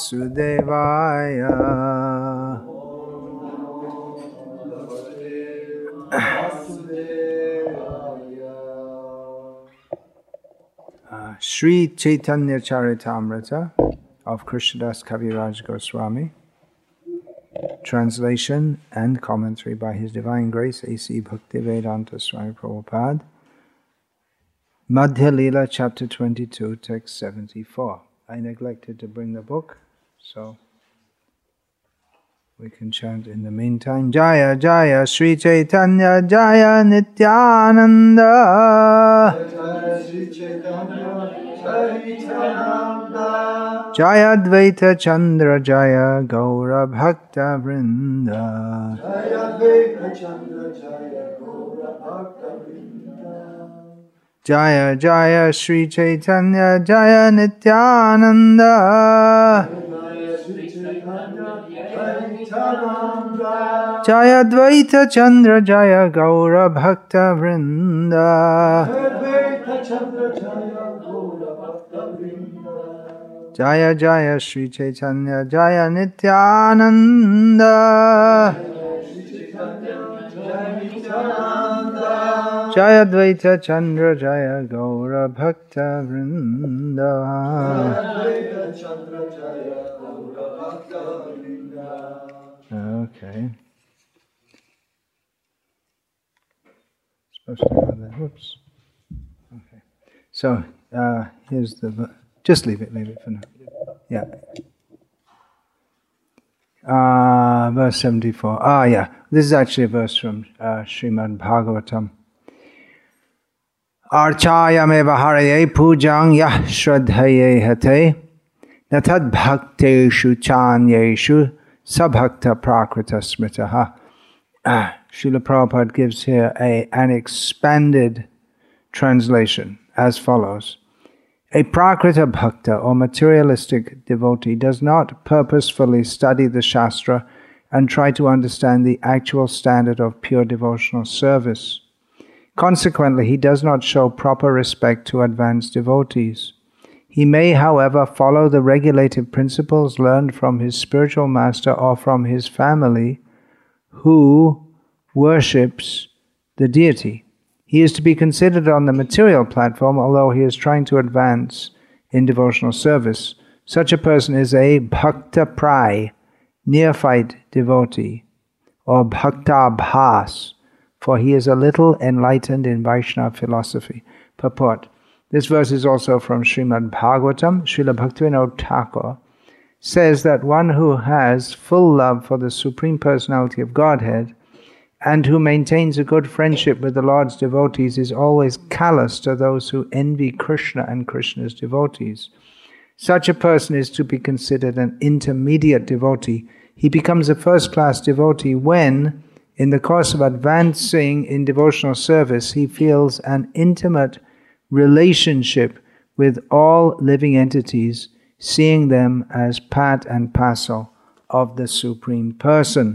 Sudevaya. Sri Chaitanya Charitamrita of Krishnadas Kaviraj Goswami. Translation and commentary by His Divine Grace A.C. Bhaktivedanta Swami Prabhupada. Madhya Lila, Chapter 22, Text 74. I neglected to bring the book, so we can chant in the meantime. Jaya Jaya Sri Chaitanya Jaya Nityananda. Jaya Dvaita Chandra Jaya Gaura Bhakta Vrinda. Jaya Dvaita Chandra Jaya Gaura Bhakta Vrinda. Jaya Jaya Sri Chaitanya Jaya Nityananda. Jaya Dvaita Chandra Jaya Gaura Bhakta Vrinda. Jaya Jaya Sri Chaitanya Jaya Nityananda. Jaya Dvaita Chandra Jaya Gaura Bhakta Vrinda. Okay. Supposed to have that. Whoops. Okay. So here's the. Just leave it for now. Yeah. Verse 74. Yeah. This is actually a verse from Srimad Bhagavatam. Archayam eva haraye pujang yah shraddhaye hate natad bhakteshu chanyeshu sabhakta prakrita smritaha. Srila Prabhupada gives here an expanded translation as follows. A prakrita bhakta or materialistic devotee does not purposefully study the Shastra and try to understand the actual standard of pure devotional service. Consequently, he does not show proper respect to advanced devotees. He may, however, follow the regulative principles learned from his spiritual master or from his family who worships the deity. He is to be considered on the material platform, although he is trying to advance in devotional service. Such a person is a bhakta prai, neophyte devotee, or bhakta bhas, for he is a little enlightened in Vaishnava philosophy. Purport. This verse is also from Srimad Bhagavatam. Srila Bhaktivinoda Thakur says that one who has full love for the Supreme Personality of Godhead and who maintains a good friendship with the Lord's devotees is always callous to those who envy Krishna and Krishna's devotees. Such a person is to be considered an intermediate devotee. He becomes a first-class devotee when, in the course of advancing in devotional service, he feels an intimate relationship with all living entities, seeing them as part and parcel of the Supreme Person.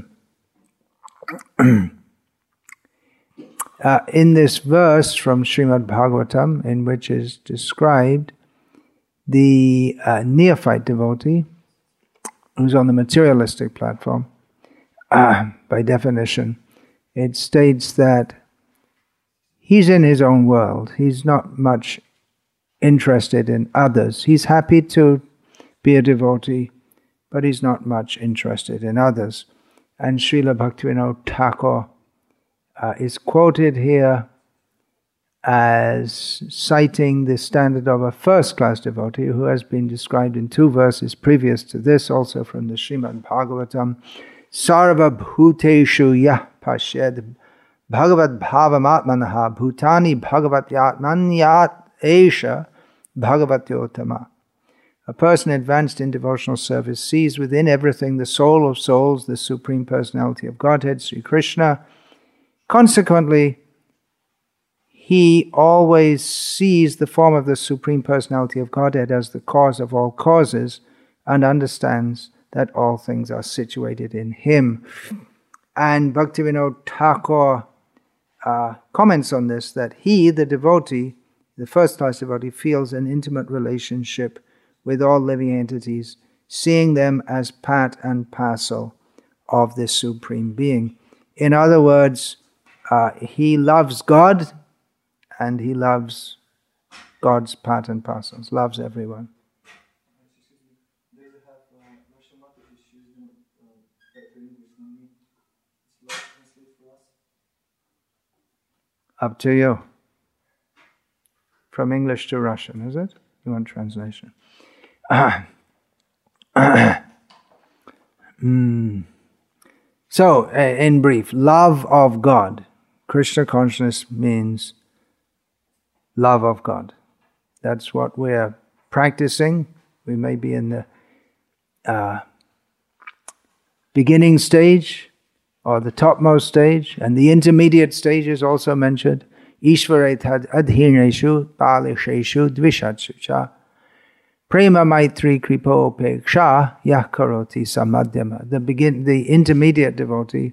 In this verse from Srimad Bhagavatam, in which is described the neophyte devotee who's on the materialistic platform, by definition, it states that he's in his own world. He's not much interested in others. He's happy to be a devotee, but he's not much interested in others. And Srila Bhaktivinoda Thakur is quoted here as citing the standard of a first-class devotee who has been described in two verses previous to this, also from the Srimad Bhagavatam. Sarva bhuteshu yah pashyad bhagavad bhavamatmanaha bhutani bhagavatyatmanyat esha bhagavatyotama. A person advanced in devotional service sees within everything the soul of souls, the Supreme Personality of Godhead, Sri Krishna. Consequently, he always sees the form of the Supreme Personality of Godhead as the cause of all causes and understands that all things are situated in him. And Bhaktivinoda Thakur comments on this, that he, the devotee, the first-class devotee, feels an intimate relationship with all living entities, seeing them as part and parcel of this Supreme Being. In other words, he loves God, and he loves God's part and parcels, loves everyone. Up to you. From English to Russian, is it? You want translation? So, in brief, love of God. Krishna consciousness means love of God. That's what we're practicing. We may be in the beginning stage or the topmost stage, and the intermediate stage is also mentioned. Ishvare tad adhineshu palisheshu dvishatsu cha prema maitri kripo peksha yah karoti samadhyama. The intermediate devotee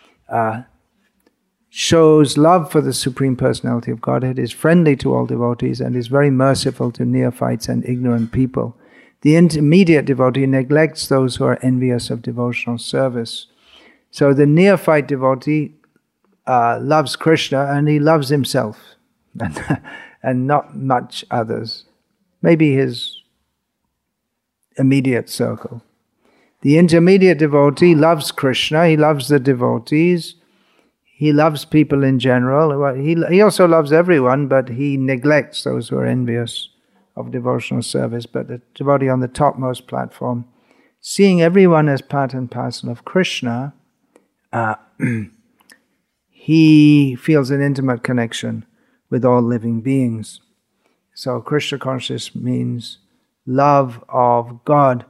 shows love for the Supreme Personality of Godhead, is friendly to all devotees, and is very merciful to neophytes and ignorant people. The intermediate devotee neglects those who are envious of devotional service. So the neophyte devotee loves Krishna, and he loves himself and not much others. Maybe his immediate circle. The intermediate devotee loves Krishna, he loves the devotees, he loves people in general. He also loves everyone, but he neglects those who are envious of devotional service. But the devotee on the topmost platform, seeing everyone as part and parcel of Krishna, he feels an intimate connection with all living beings. So Krishna consciousness means love of God.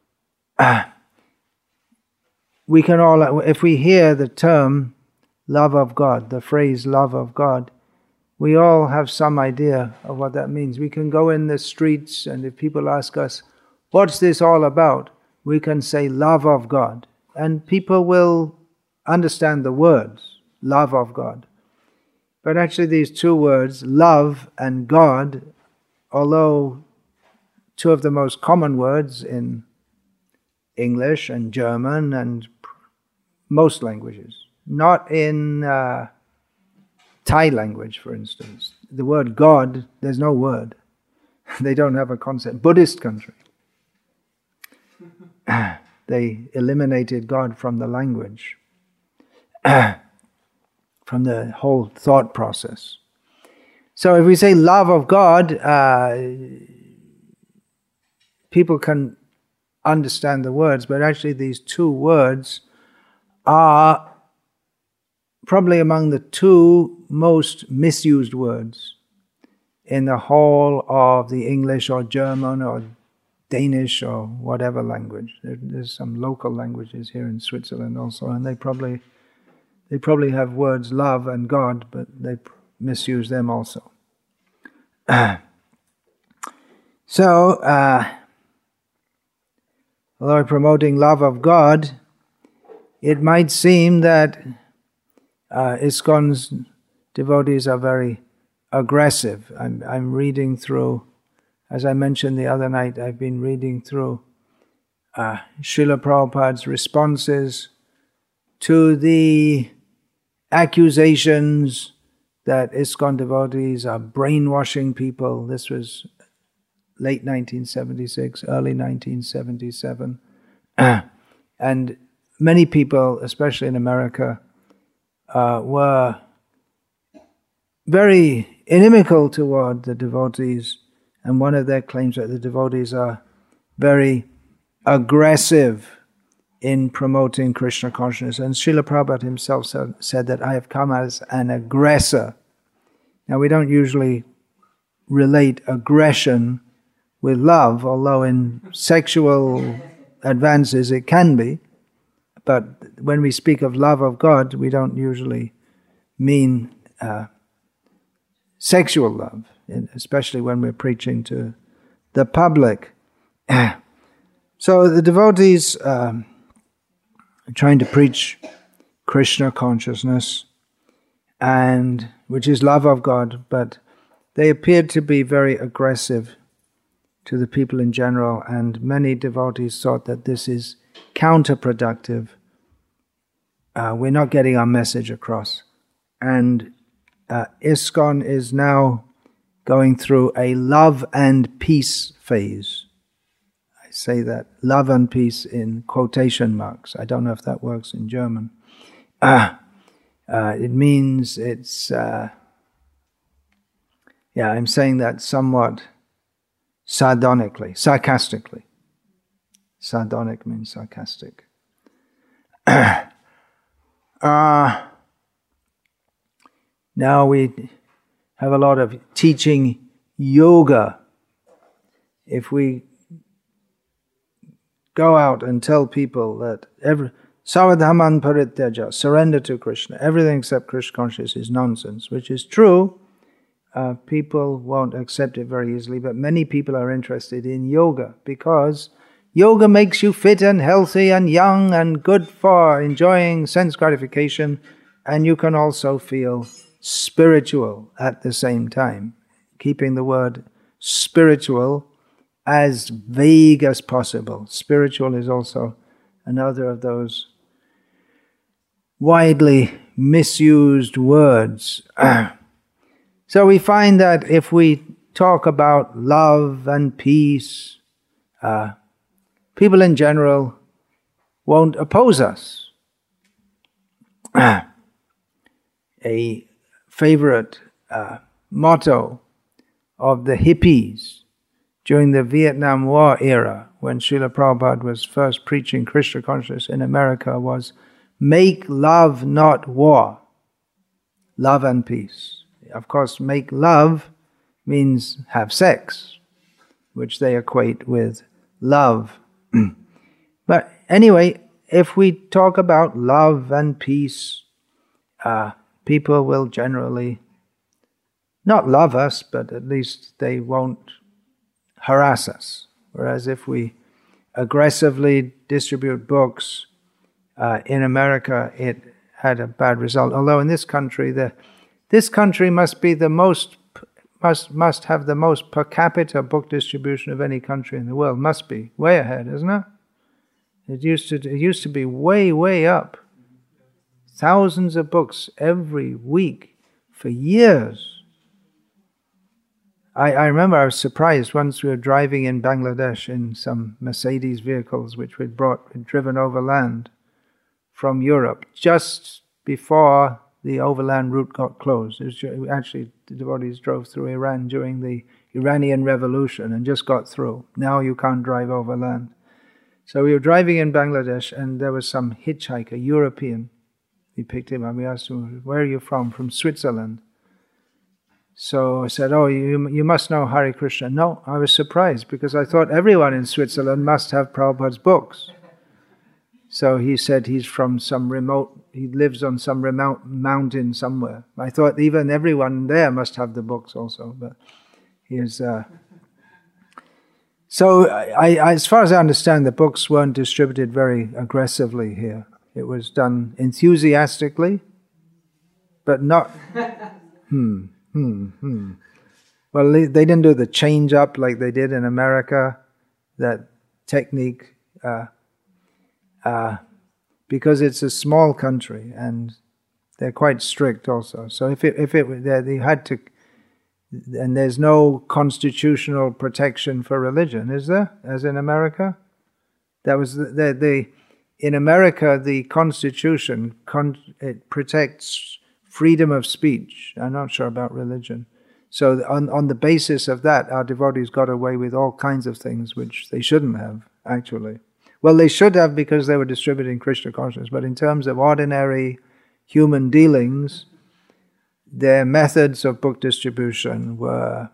We can all, if we hear the term love of God, the phrase love of God, we all have some idea of what that means. We can go in the streets, and if people ask us, what's this all about? We can say love of God. And people will understand the words, love of God. But actually these two words, love and God, although two of the most common words in English and German and most languages, not in Thai language, for instance. The word God, there's no word. They don't have a concept. Buddhist country. They eliminated God from the language, from the whole thought process. So if we say love of God, people can understand the words, but actually these two words are probably among the two most misused words in the whole of the English or German or Danish or whatever language. There's some local languages here in Switzerland also, and they probably have words love and God, but they misuse them also. So, although promoting love of God, it might seem that ISKCON's devotees are very aggressive. I'm reading through, as I mentioned the other night, I've been reading through Srila Prabhupada's responses to the accusations that ISKCON devotees are brainwashing people. This was late 1976, early 1977. And many people, especially in America, were very inimical toward the devotees, and one of their claims that the devotees are very aggressive in promoting Krishna consciousness. And Srila Prabhupada himself said that I have come as an aggressor. Now we don't usually relate aggression with love, although in sexual advances it can be. But when we speak of love of God, we don't usually mean sexual love, especially when we're preaching to the public. So the devotees are trying to preach Krishna consciousness, and which is love of God, but they appeared to be very aggressive to the people in general, and many devotees thought that this is counterproductive. We're not getting our message across. And ISKCON is now going through a love and peace phase. I say that, love and peace in quotation marks. I don't know if that works in German. It means it's... I'm saying that somewhat sarcastically. Sardonic means sarcastic. Now we have a lot of teaching yoga. If we go out and tell people that Sarvadhaman Parityaja, surrender to Krishna, everything except Krishna consciousness is nonsense, which is true, people won't accept it very easily, but many people are interested in yoga because yoga makes you fit and healthy and young and good for enjoying sense gratification, and you can also feel spiritual at the same time, keeping the word spiritual as vague as possible. Spiritual is also another of those widely misused words. So we find that if we talk about love and peace, people in general won't oppose us. A favorite motto of the hippies during the Vietnam War era, when Srila Prabhupada was first preaching Krishna consciousness in America, was make love, not war. Love and peace. Of course, make love means have sex, which they equate with love. But anyway, if we talk about love and peace, people will generally not love us, but at least they won't harass us. Whereas if we aggressively distribute books, in America it had a bad result. Although in this country, this country must be the most must have the most per capita book distribution of any country in the world. Must be way ahead, isn't it? It used to be way up. Thousands of books every week for years. I remember I was surprised once we were driving in Bangladesh in some Mercedes vehicles which we'd driven overland from Europe just before the overland route got closed. Actually, the devotees drove through Iran during the Iranian Revolution and just got through. Now you can't drive overland. So we were driving in Bangladesh and there was some hitchhiker, European. We picked him up. We asked him, "Where are you from?" "From Switzerland." So I said, "Oh, you must know Hare Krishna." No, I was surprised because I thought everyone in Switzerland must have Prabhupada's books. So he said he lives on some remote mountain somewhere. I thought even everyone there must have the books also, but he is... So as far as I understand, the books weren't distributed very aggressively here. It was done enthusiastically, but not... Well, they didn't do the change up like they did in America, that technique, because it's a small country and they're quite strict also. So if it were there, they had to, and there's no constitutional protection for religion, is there? As in America, that was in America the Constitution it protects freedom of speech. I'm not sure about religion. So on the basis of that, our devotees got away with all kinds of things which they shouldn't have, actually. Well, they should have because they were distributing Krishna consciousness, but in terms of ordinary human dealings, their methods of book distribution were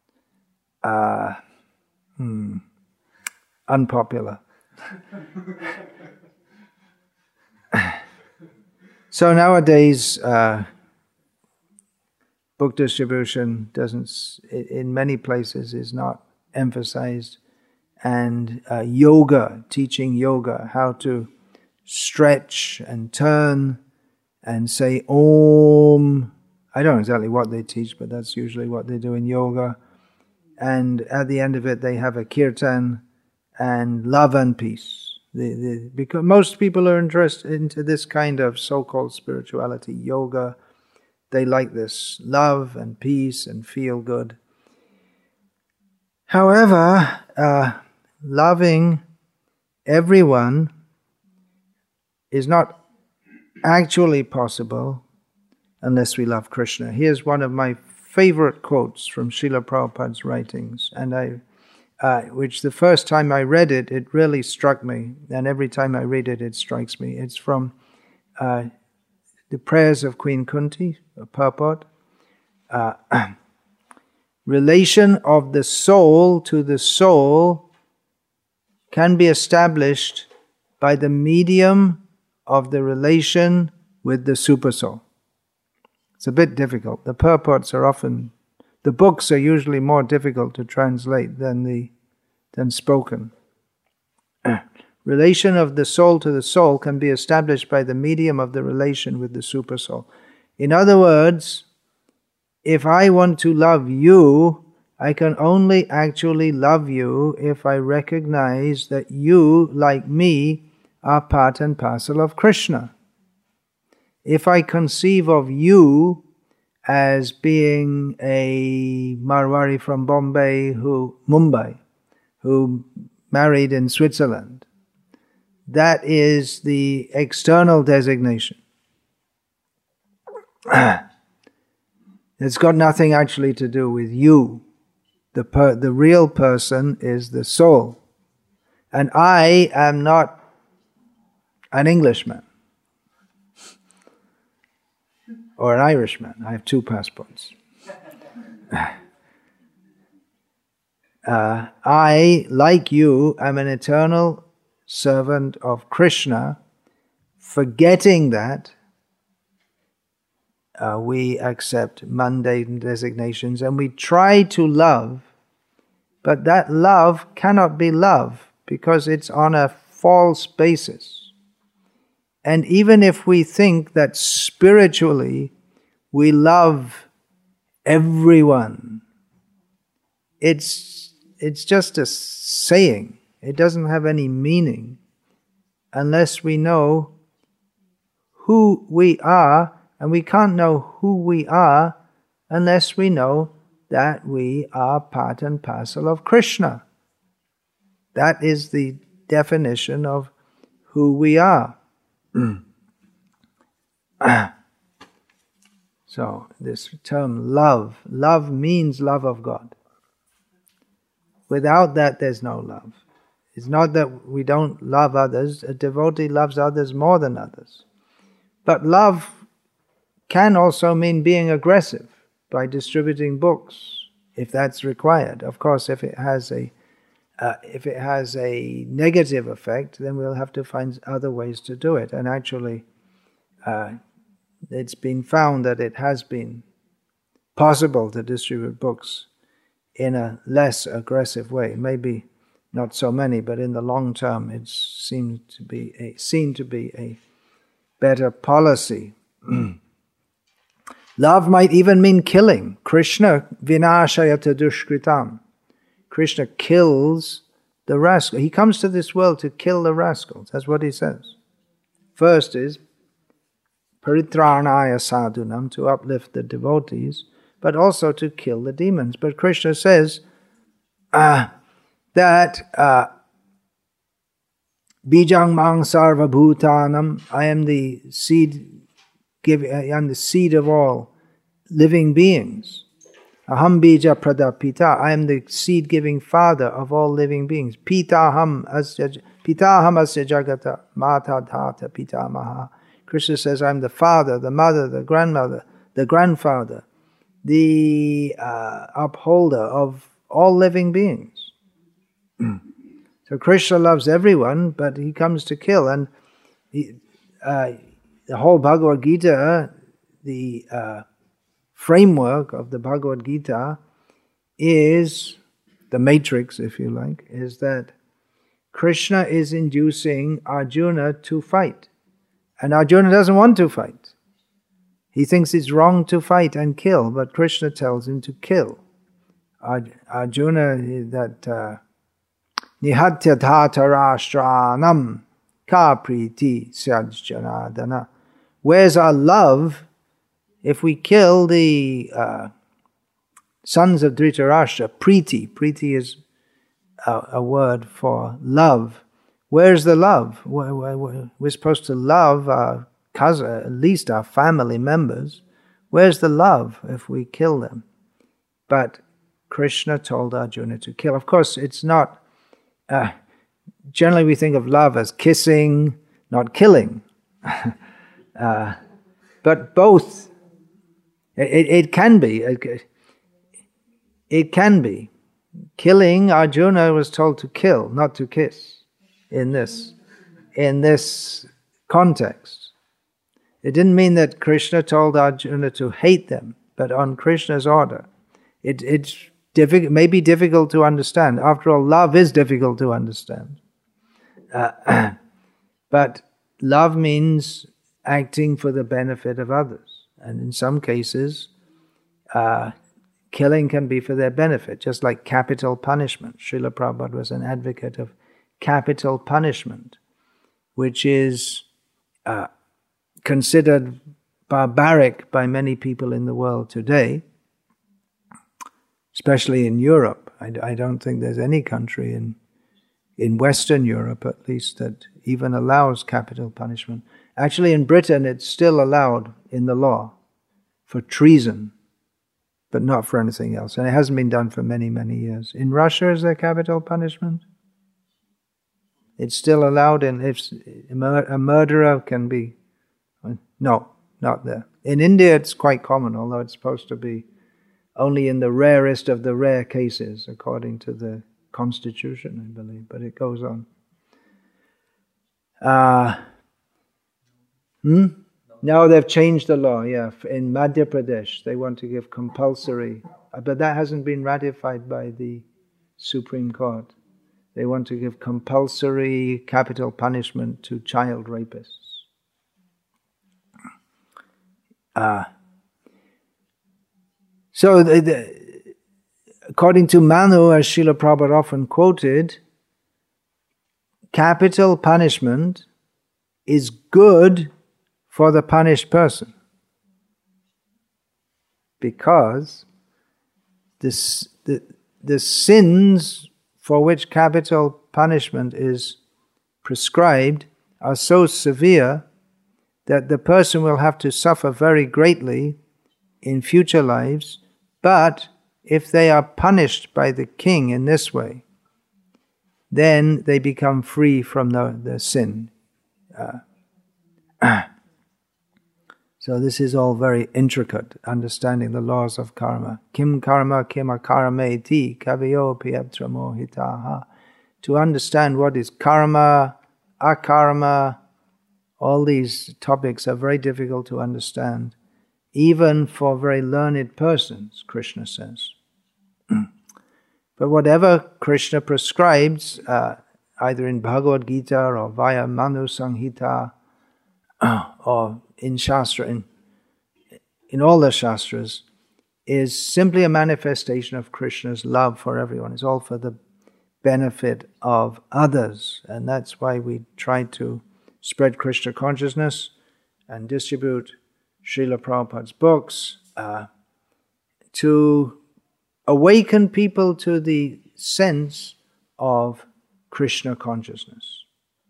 unpopular. So nowadays, book distribution in many places is not emphasized, and yoga, teaching yoga, how to stretch and turn and say Om. I don't know exactly what they teach, but that's usually what they do in yoga. and at the end of it they have a kirtan and love and peace. Because most people are interested into this kind of so-called spirituality, yoga. They like this love and peace and feel good. However, loving everyone is not actually possible unless we love Krishna. Here's one of my favorite quotes from Srila Prabhupada's writings, and which the first time I read it, it really struck me, and every time I read it, it strikes me. It's from the prayers of Queen Kunti, purport. Relation of the soul to the soul can be established by the medium of the relation with the supersoul. It's a bit difficult. The purports are often, the books are usually more difficult to translate than spoken. Relation of the soul to the soul can be established by the medium of the relation with the supersoul. In other words, if I want to love you, I can only actually love you if I recognize that you, like me, are part and parcel of Krishna. If I conceive of you as being a Marwari from Mumbai, who married in Switzerland, that is the external designation. It's got nothing actually to do with you. The real person is the soul. And I am not an Englishman or an Irishman. I have 2 passports. I, like you, am an eternal servant of Krishna. Forgetting that, we accept mundane designations and we try to love, but that love cannot be love because it's on a false basis. And even if we think that spiritually we love everyone, it's just a saying. It doesn't have any meaning unless we know who we are. And we can't know who we are unless we know that we are part and parcel of Krishna. That is the definition of who we are. So this term love means love of God. Without that, there's no love. It's not that we don't love others. A devotee loves others more than others. But love can also mean being aggressive by distributing books, if that's required. Of course, if it has a negative effect, then we'll have to find other ways to do it. And actually, it's been found that it has been possible to distribute books in a less aggressive way. Maybe not so many, but in the long term, it seen to be a better policy. Love might even mean killing. Krishna vinashayata dushkritam. Krishna kills the rascal. He comes to this world to kill the rascals. That's what he says. First is paritranaya sadhunam, to uplift the devotees, but also to kill the demons. But Krishna says that bijang mang sarva bhutanam, I am the seed of all living beings. Aham bija pradapita, I am the seed-giving father of all living beings. Pitaham asya jagata mata dhata pitamaha. Krishna says, I'm the father, the mother, the grandmother, the grandfather, the upholder of all living beings. So Krishna loves everyone, but he comes to kill. And the whole Bhagavad Gita, the framework of the Bhagavad Gita is, the matrix, if you like, is that Krishna is inducing Arjuna to fight. And Arjuna doesn't want to fight. He thinks it's wrong to fight and kill, but Krishna tells him to kill. Arjuna, that nihatya dhatarashranam ka priti syajjanadana. Where's our love if we kill the sons of Dhritarashtra? Priti. Priti is a word for love. Where's the love? We're supposed to love our cousin, at least our family members. Where's the love if we kill them? But Krishna told Arjuna to kill. Of course, it's not... generally we think of love as kissing, not killing. But both. It can be. It can be. Killing, Arjuna was told to kill, not to kiss, in this context. It didn't mean that Krishna told Arjuna to hate them, but on Krishna's order. It's may be difficult to understand. After all, love is difficult to understand. But love means acting for the benefit of others. And in some cases, killing can be for their benefit, just like capital punishment. Srila Prabhupada was an advocate of capital punishment, which is considered barbaric by many people in the world today, especially in Europe. I don't think there's any country in Western Europe, at least, that even allows capital punishment. Actually, in Britain, it's still allowed in the law for treason, but not for anything else. And it hasn't been done for many, many years. In Russia, is there capital punishment? It's still allowed, and if a murderer can be... No, not there. In India, it's quite common, although it's supposed to be only in the rarest of the rare cases, according to the constitution, I believe, but it goes on. Now they've changed the law, yeah. In Madhya Pradesh, they want to give compulsory, but that hasn't been ratified by the Supreme Court. They want to give compulsory capital punishment to child rapists. So, according to Manu, as Srila Prabhupada often quoted, capital punishment is good for the punished person, because the sins for which capital punishment is prescribed are so severe that the person will have to suffer very greatly in future lives. But if they are punished by the king in this way, then they become free from the sin. So this is all very intricate, understanding the laws of karma. Kim karma kim akarameti kaviyo piyaptra mohitaha. To understand what is karma, akarma, all these topics are very difficult to understand, even for very learned persons, Krishna says. But whatever Krishna prescribes, either in Bhagavad Gita or via Manu Samhita, or in Shastra, in all the Shastras, is simply a manifestation of Krishna's love for everyone. It's all for the benefit of others. And that's why we try to spread Krishna consciousness and distribute Srila Prabhupada's books to awaken people to the sense of Krishna consciousness.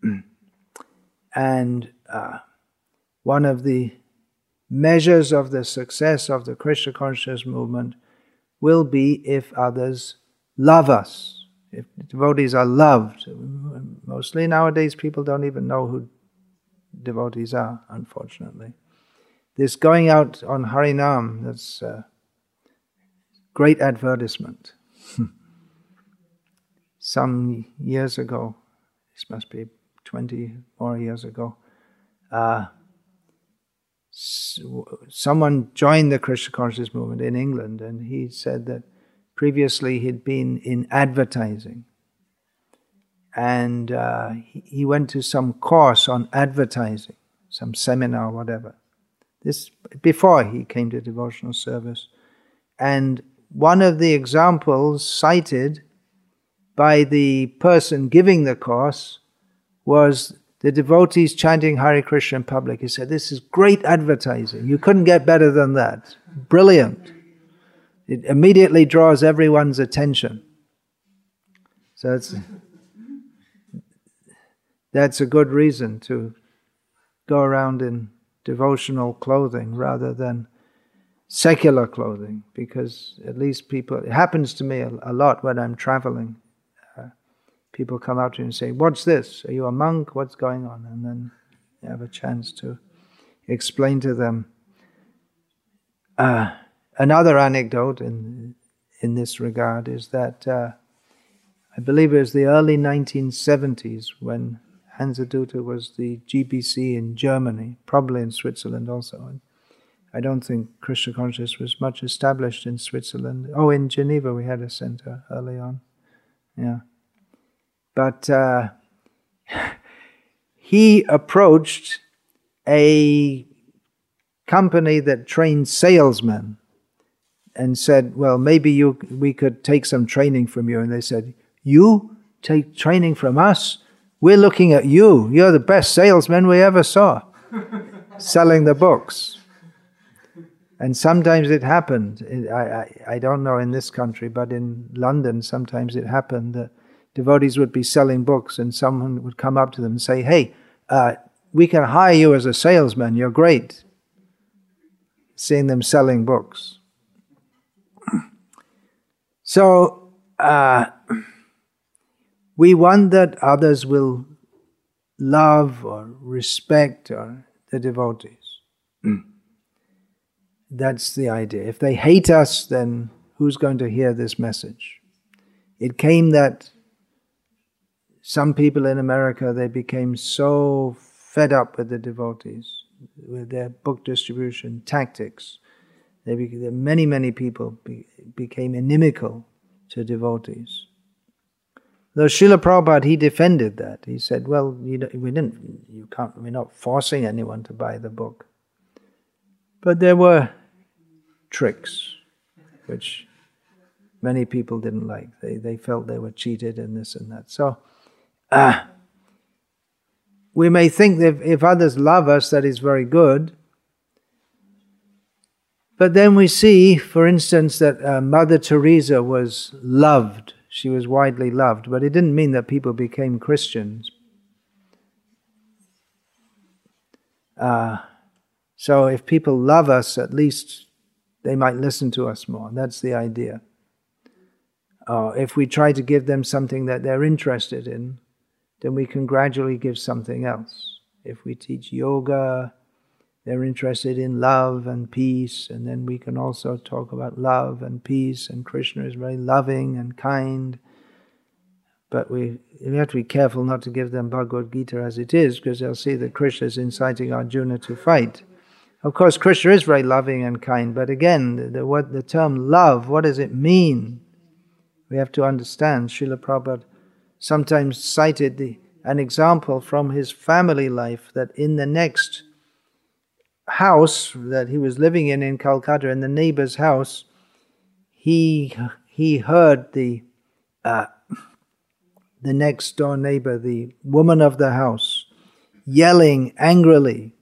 And one of the measures of the success of the Krishna consciousness movement will be if others love us, if devotees are loved. Mostly nowadays people don't even know who devotees are, unfortunately. This going out on Harinam, that's great advertisement. Some years ago, this must be 20 more years ago, someone joined the Krishna consciousness movement in England, and he said that previously he'd been in advertising, and he went to some course on advertising, some seminar, whatever. This before he came to devotional service, and one of the examples cited by the person giving the course was the devotees chanting Hare Krishna in public. He said, this is great advertising. You couldn't get better than that. Brilliant. It immediately draws everyone's attention. So that's a good reason to go around in devotional clothing rather than secular clothing, because at least people, it happens to me a lot when I'm traveling. People come up to you and say, what's this? Are you a monk? What's going on? And then you have a chance to explain to them. Another anecdote in this regard is that I believe it was the early 1970s when Hansadutta was the GBC in Germany, probably in Switzerland also. And I don't think Krishna consciousness was much established in Switzerland. Oh, in Geneva we had a center early on. Yeah. But he approached a company that trained salesmen and said, well, maybe we could take some training from you. And they said, you take training from us? We're looking at you. You're the best salesman we ever saw, selling the books. And sometimes it happened. I don't know in this country, but in London sometimes it happened that devotees would be selling books and someone would come up to them and say, hey, we can hire you as a salesman, you're great. Seeing them selling books. So, we want that others will love or respect the devotees. That's the idea. If they hate us, then who's going to hear this message? It came that some people in America, they became so fed up with the devotees, with their book distribution tactics. Many people became inimical to devotees. Though Srila Prabhupada, he defended that. He said, well, we're not forcing anyone to buy the book. But there were tricks, which many people didn't like. They felt they were cheated and this and that. So, we may think that if others love us, that is very good. But then we see, for instance, that Mother Teresa was loved. She was widely loved, but it didn't mean that people became Christians. So if people love us, at least they might listen to us more. That's the idea. If we try to give them something that they're interested in, then we can gradually give something else. If we teach yoga, they're interested in love and peace, and then we can also talk about love and peace, and Krishna is very loving and kind. But we have to be careful not to give them Bhagavad Gita as it is, because they'll see that Krishna is inciting Arjuna to fight. Of course, Krishna is very loving and kind, but again, the term love, what does it mean? We have to understand. Srila Prabhupada sometimes cited an example from his family life, that in the next house that he was living in Calcutta, in the neighbor's house, he heard the next door neighbor, the woman of the house, yelling angrily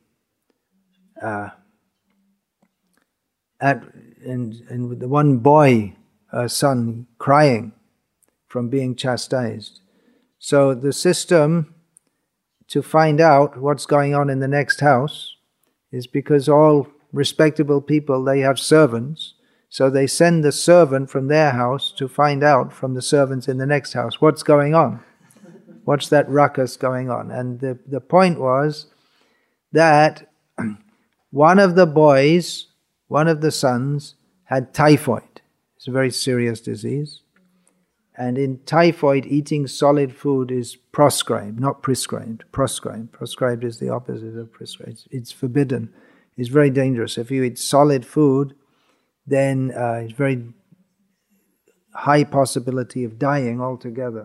and with the one boy, her son, crying from being chastised. So the system to find out what's going on in the next house is, because all respectable people, they have servants, so they send the servant from their house to find out from the servants in the next house what's going on. What's that ruckus going on? And the point was that one of the boys, one of the sons, had typhoid. It's a very serious disease. And in typhoid, eating solid food is proscribed, not prescribed. Proscribed. Proscribed is the opposite of prescribed. It's forbidden. It's very dangerous. If you eat solid food, then it's very high possibility of dying altogether.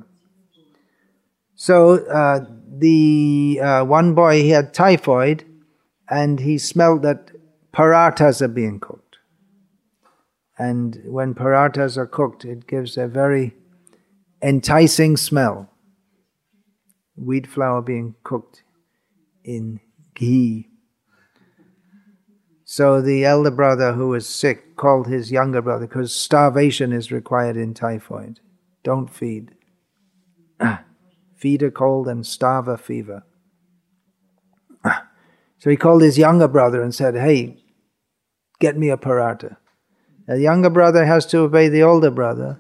So the one boy, he had typhoid, and he smelled that parathas are being cooked. And when parathas are cooked, it gives a very enticing smell. Wheat flour being cooked in ghee. So the elder brother who was sick called his younger brother, because starvation is required in typhoid. Don't feed. Feed a cold and starve a fever. So he called his younger brother and said, hey, get me a paratha. The younger brother has to obey the older brother.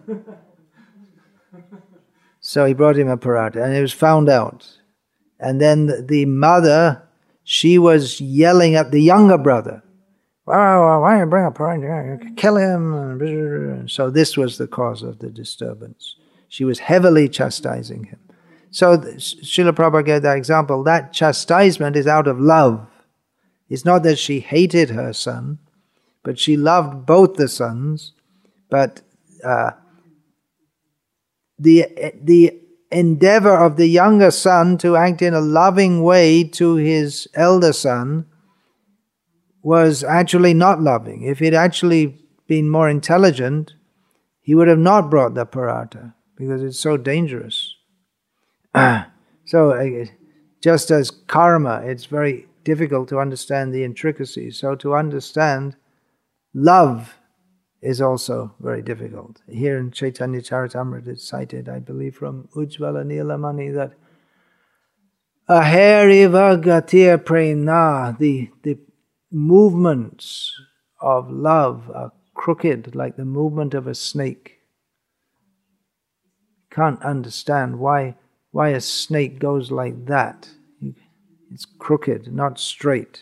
So he brought him a paratha, and it was found out. And then the mother, she was yelling at the younger brother. Why you bring a paratha? Kill him. So this was the cause of the disturbance. She was heavily chastising him. So Srila Prabhupada gave that example. That chastisement is out of love. It's not that she hated her son, but she loved both the sons. But the endeavor of the younger son to act in a loving way to his elder son was actually not loving. If he'd actually been more intelligent, he would have not brought the paratha, because it's so dangerous. So, just as karma, it's very difficult to understand the intricacies. So to understand love is also very difficult. Here in Chaitanya Charitamrita it's cited, I believe, from Ujjvala Nilamani, that aheriva gatir prena, the movements of love are crooked like the movement of a snake. Can't understand why a snake goes like that. It's crooked, not straight.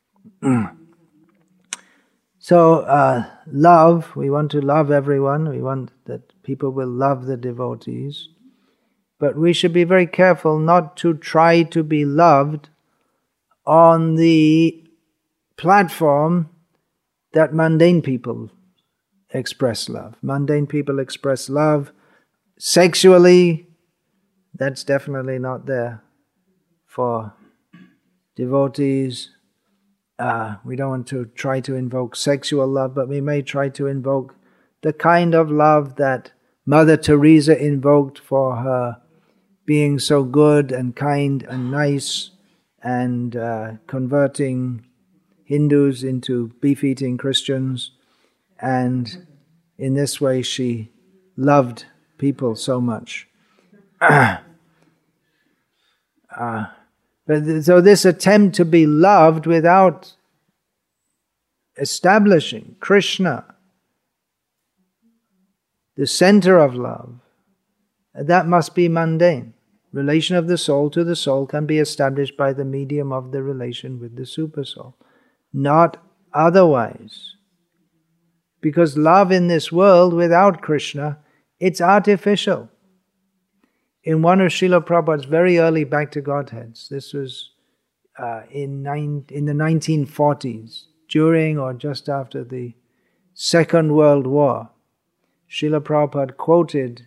So, love, we want to love everyone. We want that people will love the devotees. But we should be very careful not to try to be loved on the platform that mundane people express love. Mundane people express love sexually. That's definitely not there for devotees. We don't want to try to invoke sexual love, but we may try to invoke the kind of love that Mother Teresa invoked for her being so good and kind and nice and converting Hindus into beef-eating Christians. And in this way she loved people so much. So this attempt to be loved without establishing Krishna, the center of love, that must be mundane. Relation of the soul to the soul can be established by the medium of the relation with the super soul, not otherwise. Because love in this world without Krishna, it's artificial. In one of Srila Prabhupada's very early Back to Godheads, this was in the 1940s, during or just after the Second World War, Srila Prabhupada quoted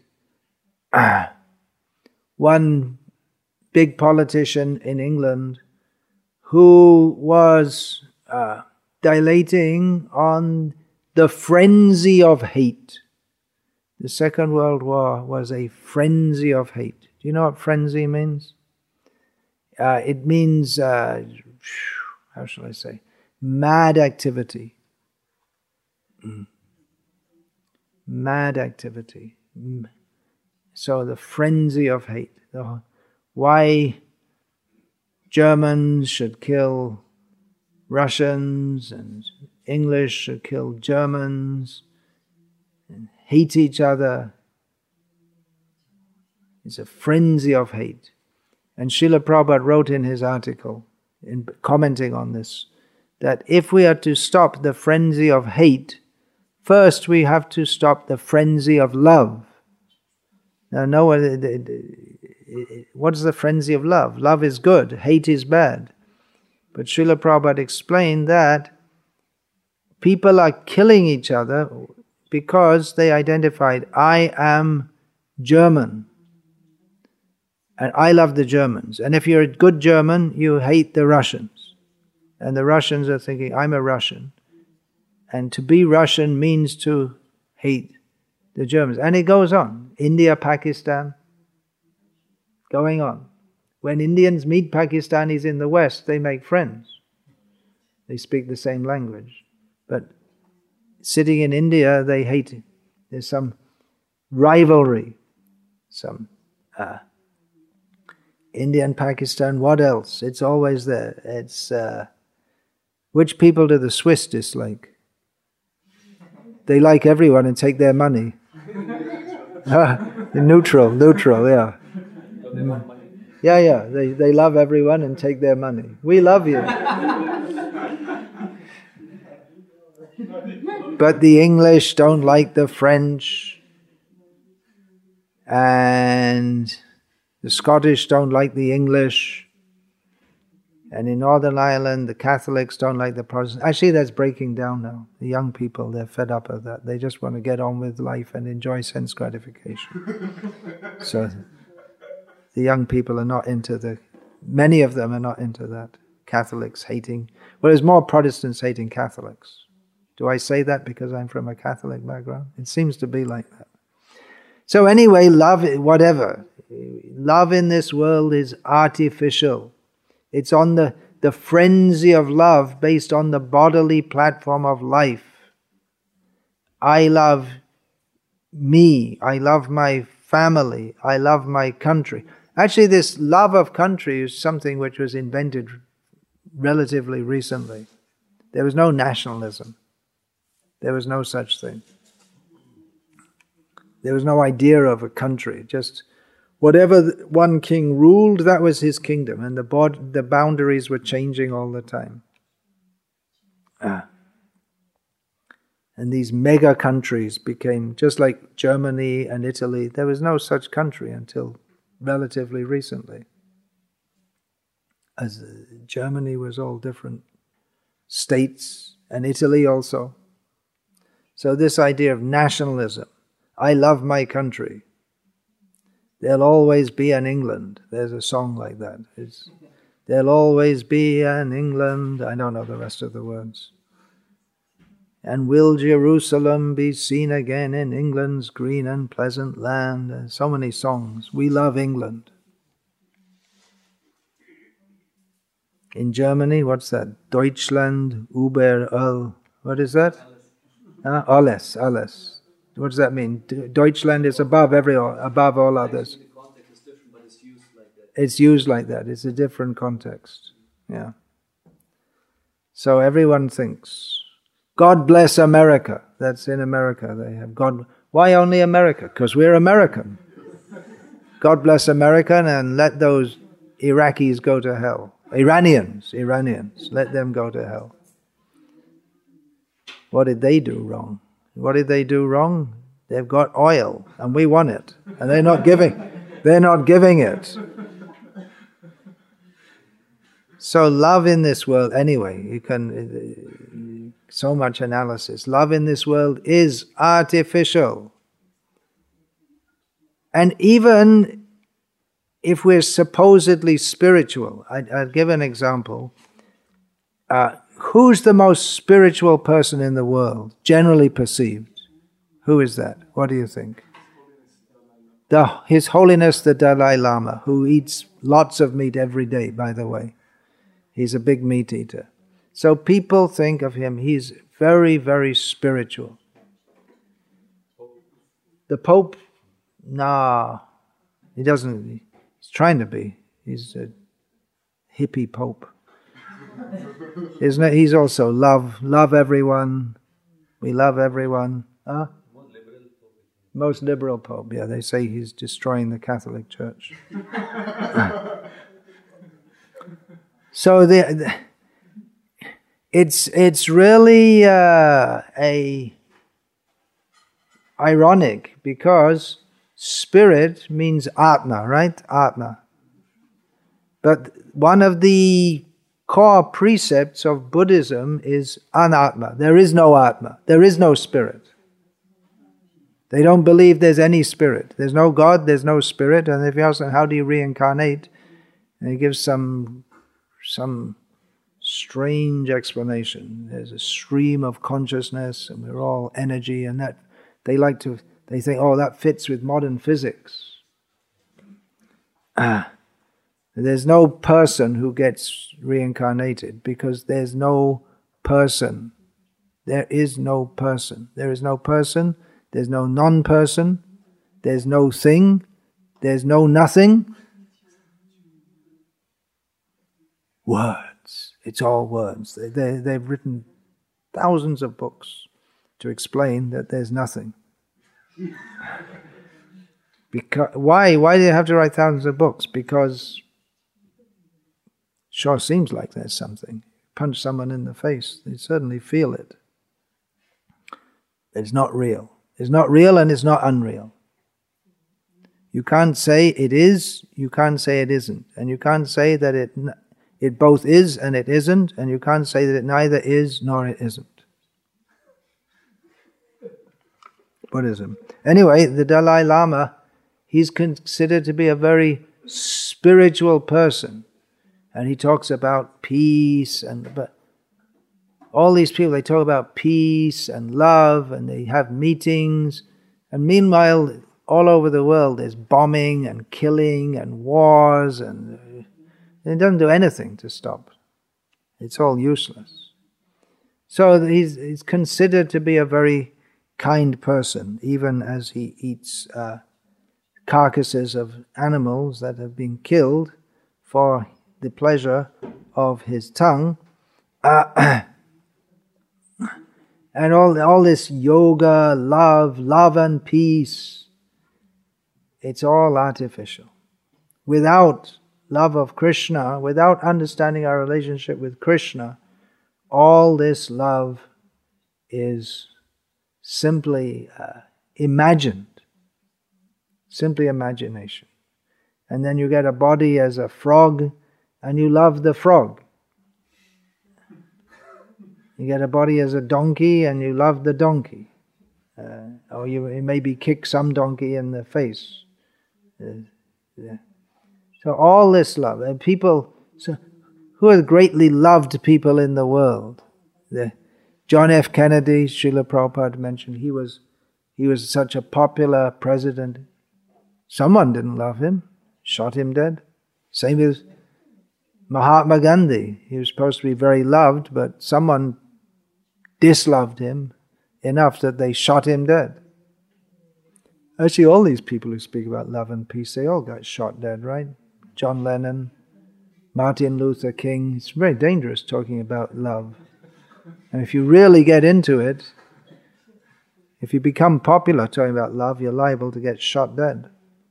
one big politician in England who was dilating on the frenzy of hate. The Second World War was a frenzy of hate. Do you know what frenzy means? It means, how shall I say, mad activity. Mad activity. So the frenzy of hate. Why Germans should kill Russians and English should kill Germans and hate each other. It's a frenzy of hate. And Srila Prabhupada wrote in his article, in commenting on this, that if we are to stop the frenzy of hate, first we have to stop the frenzy of love. Now, what is the frenzy of love? Love is good, hate is bad. But Srila Prabhupada explained that people are killing each other because they identified, I am German. And I love the Germans. And if you're a good German, you hate the Russians. And the Russians are thinking, I'm a Russian. And to be Russian means to hate the Germans. And it goes on. India, Pakistan, going on. When Indians meet Pakistanis in the West, they make friends. They speak the same language. But sitting in India, they hate it. There's some rivalry. Some India and Pakistan, what else? It's always there. It's which people do the Swiss dislike? They like everyone and take their money. Neutral, yeah. Yeah, they love everyone and take their money. We love you. But the English don't like the French, and the Scottish don't like the English, and in Northern Ireland the Catholics don't like the Protestants. Actually, that's breaking down now. The young people, they're fed up of that. They just want to get on with life and enjoy sense gratification. So the young people are not into many of them are not into that. Catholics hating, well, there's more Protestants hating Catholics. Do I say that because I'm from a Catholic background? It seems to be like that. So anyway, love, whatever. Love in this world is artificial. It's on the frenzy of love based on the bodily platform of life. I love me. I love my family. I love my country. Actually, this love of country is something which was invented relatively recently. There was no nationalism. There was no such thing. There was no idea of a country. Just whatever one king ruled, that was his kingdom. And the boundaries were changing all the time. And these mega countries became, just like Germany and Italy, there was no such country until relatively recently. As Germany was all different states, and Italy also. So this idea of nationalism, I love my country. There'll always be an England. There's a song like that. There'll always be an England. I don't know the rest of the words. And will Jerusalem be seen again in England's green and pleasant land? So many songs. We love England. In Germany, what's that? Deutschland über all. What is that? Alles. What does that mean? Deutschland is above all others. The context is different, but it's used like that. It's used like that. It's a different context. Yeah. So everyone thinks, God bless America. That's in America. They have God. Why only America? Because we're American. God bless America and let those Iraqis go to hell. Iranians, let them go to hell. What did they do wrong? What did they do wrong? They've got oil and we want it. And they're not giving it. So love in this world, anyway, you can, so much analysis. Love in this world is artificial. And even if we're supposedly spiritual, I'll give an example. Who's the most spiritual person in the world, generally perceived? Who is that? What do you think? His Holiness the Dalai Lama, who eats lots of meat every day, by the way. He's a big meat eater. So people think of him, he's very, very spiritual. The Pope, nah, he doesn't, he's trying to be. He's a hippie Pope. Isn't it? He's also love everyone. We love everyone. Most liberal Pope. Yeah, they say he's destroying the Catholic Church. So it's really ironic because spirit means Atma, right? Atma. But one of the core precepts of Buddhism is anatma. There is no Atma. There is no spirit. They don't believe there's any spirit. There's no God, there's no spirit. And if you ask them, how do you reincarnate? And he gives some strange explanation. There's a stream of consciousness and we're all energy, and that they think, oh, that fits with modern physics. There's no person who gets reincarnated because there's no person. There is no person. There is no person. There's no non-person. There's no thing. There's no nothing. Words. It's all words. They've written thousands of books to explain that there's nothing. Why do they have to write thousands of books? Because sure seems like there's something. Punch someone in the face, they certainly feel it. It's not real. It's not real and it's not unreal. You can't say it is, you can't say it isn't. And you can't say that it both is and it isn't, and you can't say that it neither is nor it isn't. Buddhism. Anyway, the Dalai Lama, he's considered to be a very spiritual person. And he talks about peace, but all these people, they talk about peace and love, and they have meetings. And meanwhile, all over the world, there's bombing and killing and wars, and it doesn't do anything to stop. It's all useless. So he's considered to be a very kind person, even as he eats carcasses of animals that have been killed for the pleasure of his tongue. And all this yoga, love and peace, it's all artificial. Without love of Krishna, without understanding our relationship with Krishna, all this love is simply imagined, simply imagination. And then you get a body as a frog, and you love the frog. You get a body as a donkey, and you love the donkey. Or you maybe kick some donkey in the face. Yeah. So all this love, and people, so who are greatly loved people in the world? John F. Kennedy, Srila Prabhupada mentioned, he was such a popular president. Someone didn't love him, shot him dead. Same as Mahatma Gandhi. He was supposed to be very loved, but someone disloved him enough that they shot him dead. Actually, all these people who speak about love and peace, they all got shot dead, right? John Lennon, Martin Luther King. It's very dangerous talking about love. And if you really get into it, if you become popular talking about love, you're liable to get shot dead.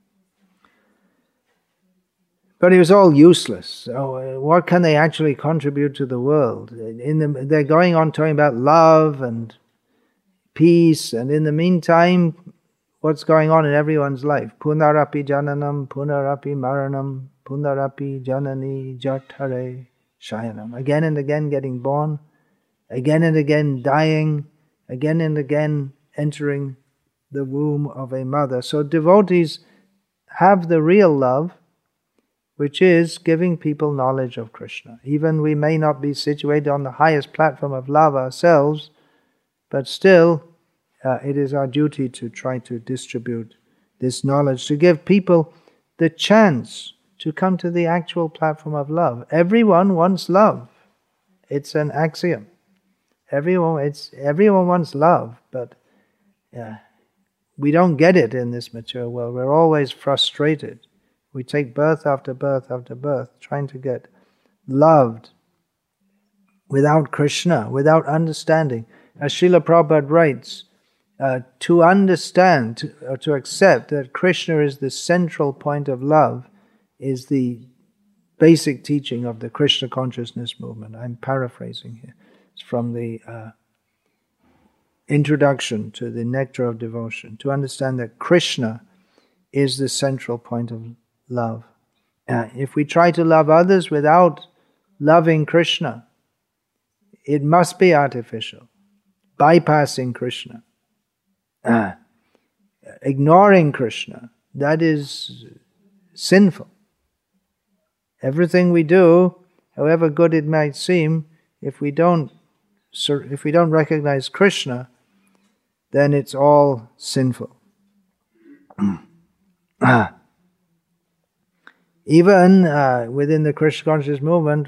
But it was all useless. So what can they actually contribute to the world? They're going on talking about love and peace, and in the meantime, what's going on in everyone's life? Punarapi jananam, punarapi maranam, punarapi janani jatare shayanam. Again and again getting born, again and again dying, again and again entering the womb of a mother. So devotees have the real love, which is giving people knowledge of Krishna. Even we may not be situated on the highest platform of love ourselves, but still it is our duty to try to distribute this knowledge, to give people the chance to come to the actual platform of love. Everyone wants love. It's an axiom. Everyone wants love, but we don't get it in this material world. We're always frustrated. We take birth after birth after birth, trying to get loved without Krishna, without understanding. As Srila Prabhupada writes, to understand, or to accept that Krishna is the central point of love is the basic teaching of the Krishna consciousness movement. I'm paraphrasing here. It's from the introduction to the Nectar of Devotion. To understand that Krishna is the central point of love. If we try to love others without loving Krishna, it must be artificial, bypassing Krishna, ignoring Krishna. That is sinful. Everything we do, however good it might seem, if we don't recognize Krishna, then it's all sinful. Even within the Krishna conscious movement,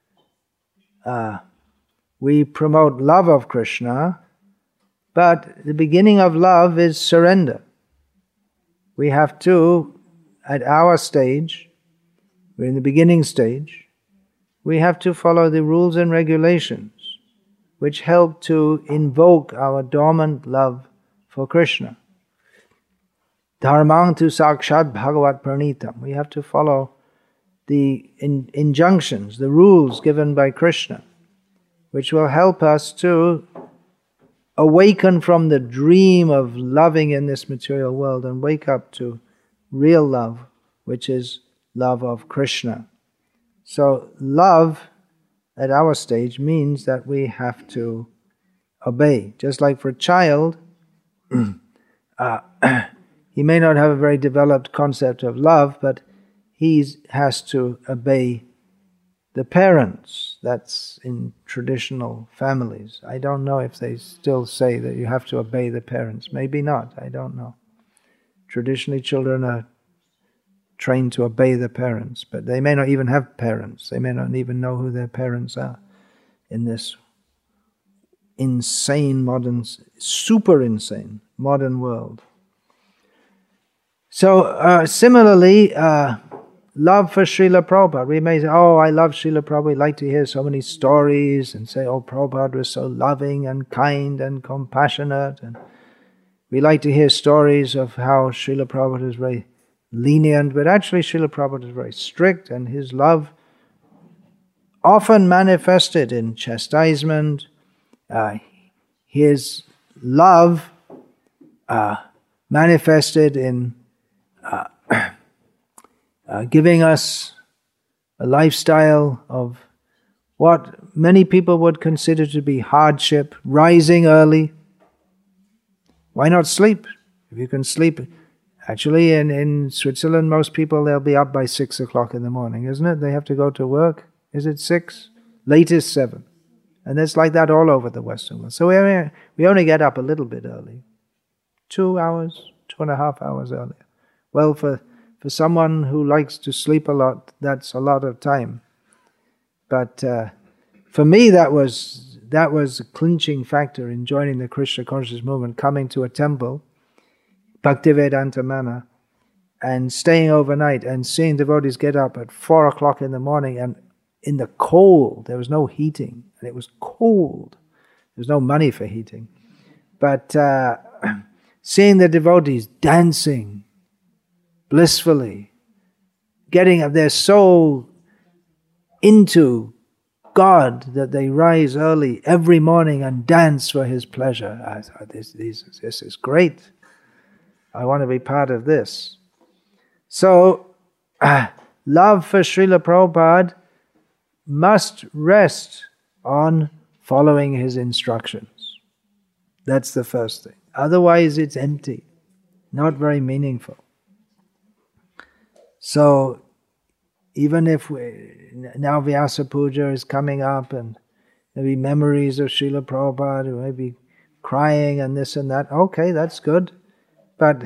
we promote love of Krishna, but the beginning of love is surrender. We have to, at our stage, we're in the beginning stage, we have to follow the rules and regulations which help to invoke our dormant love for Krishna. Dharmang tu sakshat bhagavat pranitam. We have to follow the injunctions, the rules given by Krishna, which will help us to awaken from the dream of loving in this material world and wake up to real love, which is love of Krishna. So love at our stage means that we have to obey. Just like for a child, he may not have a very developed concept of love, but he has to obey the parents. That's in traditional families. I don't know if they still say that you have to obey the parents. Maybe not, I don't know. Traditionally, children are trained to obey the parents, but they may not even have parents. They may not even know who their parents are in this insane super insane modern world. So similarly, love for Srila Prabhupada. We may say, oh, I love Srila Prabhupada. We like to hear so many stories and say, oh, Prabhupada was so loving and kind and compassionate. And we like to hear stories of how Srila Prabhupada is very lenient, but actually Srila Prabhupada is very strict, and his love often manifested in chastisement. His love manifested in giving us a lifestyle of what many people would consider to be hardship, rising early. Why not sleep? If you can sleep. Actually, in Switzerland, most people, they'll be up by 6 o'clock in the morning, isn't it? They have to go to work. Is it 6? Latest 7. And it's like that all over the Western world. So we only get up a little bit early. 2 hours, 2.5 hours earlier. Well, for someone who likes to sleep a lot, that's a lot of time. But for me, that was a clinching factor in joining the Krishna conscious movement, coming to a temple, Bhaktivedanta Mana, and staying overnight and seeing devotees get up at 4 o'clock in the morning, and in the cold, there was no heating, and it was cold. There was no money for heating. But seeing the devotees dancing blissfully, getting up, they're so into God that they rise early every morning and dance for His pleasure. I thought, this is great. I want to be part of this. So, love for Srila Prabhupada must rest on following his instructions. That's the first thing. Otherwise, it's empty, not very meaningful. So, even if now Vyasa Puja is coming up and maybe memories of Srila Prabhupada, or maybe crying and this and that, okay, that's good. But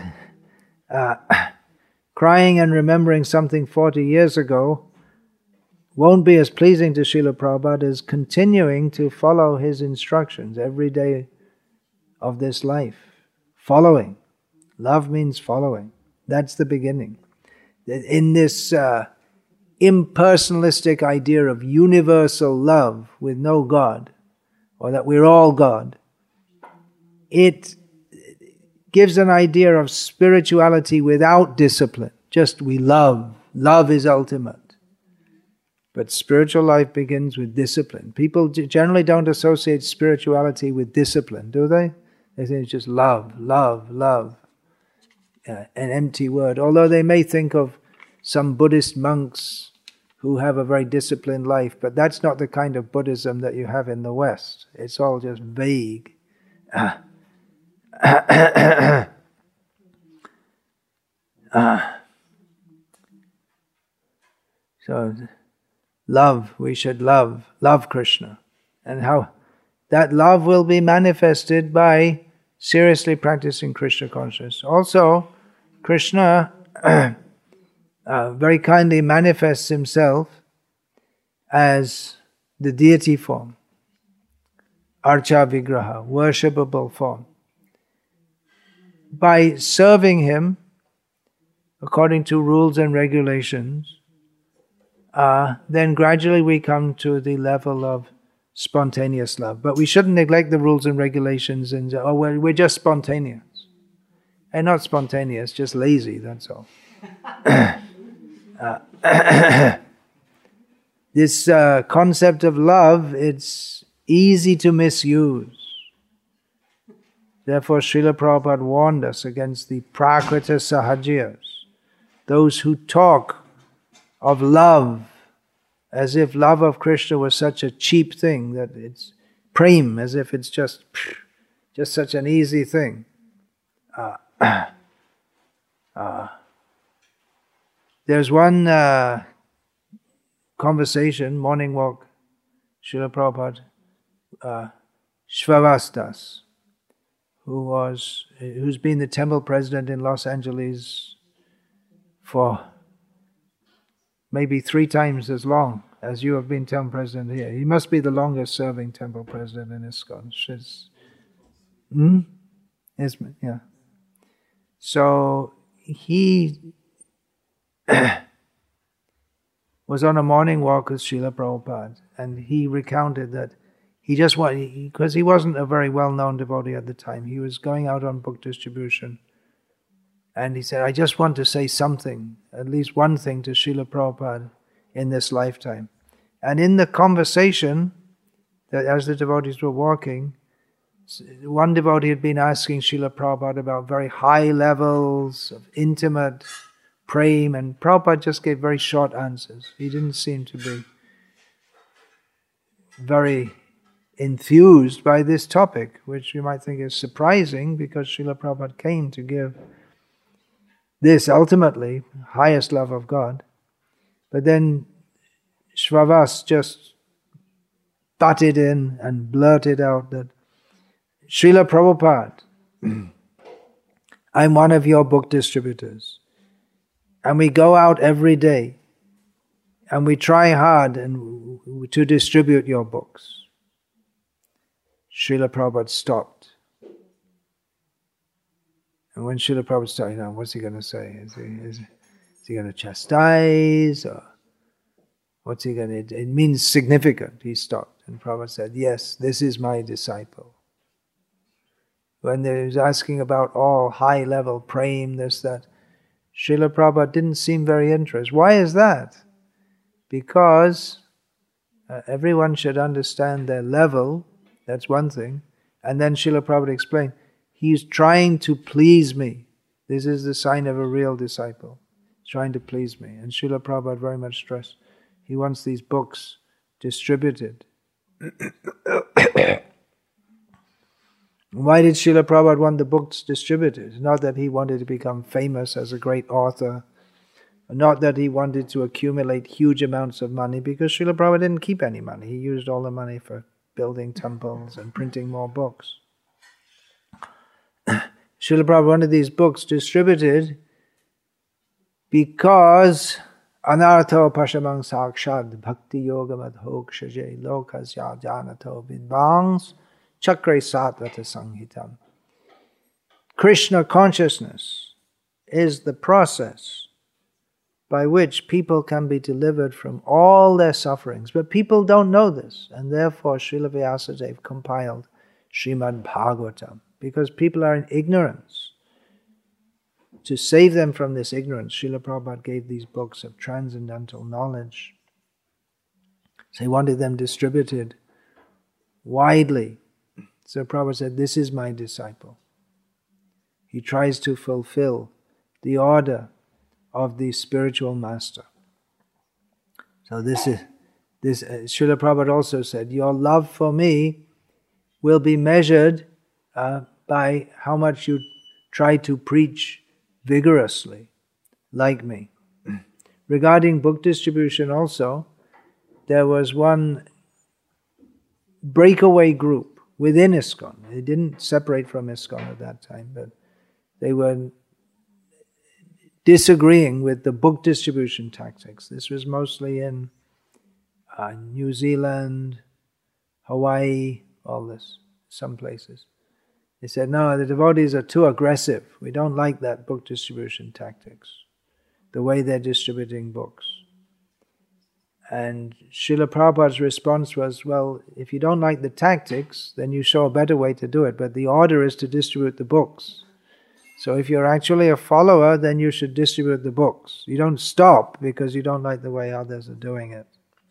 crying and remembering something 40 years ago won't be as pleasing to Srila Prabhupada as continuing to follow his instructions every day of this life. Following. Love means following. That's the beginning. In this impersonalistic idea of universal love with no God, or that we're all God, it gives an idea of spirituality without discipline. Just we love. Love is ultimate. But spiritual life begins with discipline. People generally don't associate spirituality with discipline, do they? They think it's just love, love, love. An empty word. Although they may think of some Buddhist monks who have a very disciplined life, but that's not the kind of Buddhism that you have in the West. It's all just vague. So, love, we should love Krishna And how that love will be manifested by seriously practicing Krishna consciousness. Also, Krishna very kindly manifests himself as the deity form, Archa Vigraha, worshipable form. By serving him according to rules and regulations, then gradually we come to the level of spontaneous love. But we shouldn't neglect the rules and regulations and say, oh, well, we're just spontaneous. And not spontaneous, just lazy, that's all. This concept of love, it's easy to misuse. Therefore, Srila Prabhupada warned us against the Prakrita Sahajiyas, those who talk of love as if love of Krishna was such a cheap thing, that it's prem, as if it's just such an easy thing. There's one conversation, morning walk, Srila Prabhupada, Shvavasdas, who's been the temple president in Los Angeles for maybe 3 times as long as you have been temple president here. He must be the longest serving temple president in ISKCON. Yeah. So he was on a morning walk with Srila Prabhupada, and he recounted that he just wanted, because he wasn't a very well-known devotee at the time, he was going out on book distribution, and he said, I just want to say something, at least one thing to Srila Prabhupada in this lifetime. And in the conversation, that as the devotees were walking, one devotee had been asking Srila Prabhupada about very high levels of intimate prem, and Prabhupada just gave very short answers. He didn't seem to be very enthused by this topic, which you might think is surprising because Srila Prabhupada came to give this ultimately highest love of God. But then Shravas just butted in and blurted out that, Srila Prabhupada, I'm one of your book distributors, and we go out every day and we try hard to distribute your books. Srila Prabhupada stopped. And when Srila Prabhupada started, what's he going to say? Is he going to chastise? Or what's he going to... It means significant. He stopped. And Prabhupada said, yes, this is my disciple. When they was asking about all high-level prem, this, that, Srila Prabhupada didn't seem very interested. Why is that? Because everyone should understand their level, that's one thing. And then Srila Prabhupada explained, he's trying to please me. This is the sign of a real disciple. He's trying to please me. And Srila Prabhupada very much stressed, he wants these books distributed. Why did Srila Prabhupada want the books distributed? Not that he wanted to become famous as a great author, not that he wanted to accumulate huge amounts of money, because Srila Prabhupada didn't keep any money. He used all the money for building temples and printing more books. Srila Prabhupada wanted these books distributed because anartho pashamang sakshad bhakti yoga madhokshaje lokasya janato vidvangs chakre satvata sanghitam. Krishna consciousness is the process by which people can be delivered from all their sufferings. But people don't know this, and therefore Srila Vyasadeva compiled Srimad Bhagavatam, because people are in ignorance. To save them from this ignorance, Srila Prabhupada gave these books of transcendental knowledge. So he wanted them distributed widely. So Prabhupada said, this is my disciple. He tries to fulfill the order of the spiritual master. So Srila Prabhupada also said, your love for me will be measured by how much you try to preach vigorously, like me. Regarding book distribution also, there was one breakaway group within ISKCON. They didn't separate from ISKCON at that time, but they were disagreeing with the book distribution tactics. This was mostly in New Zealand, Hawaii, all this, some places. They said, no, the devotees are too aggressive. We don't like that book distribution tactics, the way they're distributing books. And Srila Prabhupada's response was, well, if you don't like the tactics, then you show a better way to do it. But the order is to distribute the books. So if you're actually a follower, then you should distribute the books. You don't stop because you don't like the way others are doing it.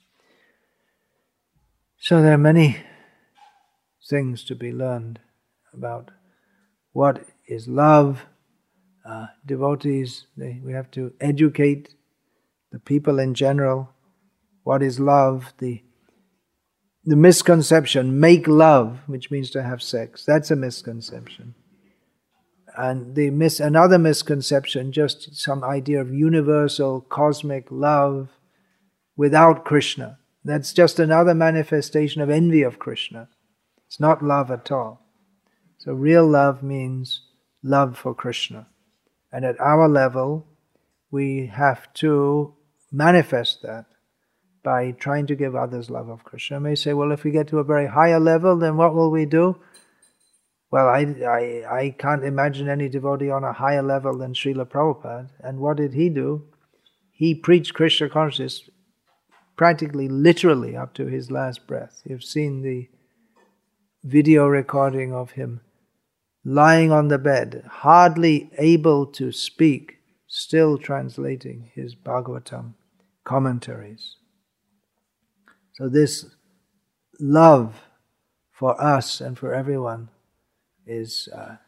So there are many things to be learned about what is love. Devotees, we have to educate the people in general. What is love? The misconception, make love, which means to have sex. That's a misconception. And another misconception, just some idea of universal cosmic love without Krishna. That's just another manifestation of envy of Krishna. It's not love at all. So real love means love for Krishna. And at our level, we have to manifest that by trying to give others love of Krishna. You may say, well, if we get to a very higher level, then what will we do? Well, I can't imagine any devotee on a higher level than Srila Prabhupada. And what did he do? He preached Krishna consciousness practically literally up to his last breath. You've seen the video recording of him lying on the bed, hardly able to speak, still translating his Bhagavatam commentaries. So this love for us and for everyone is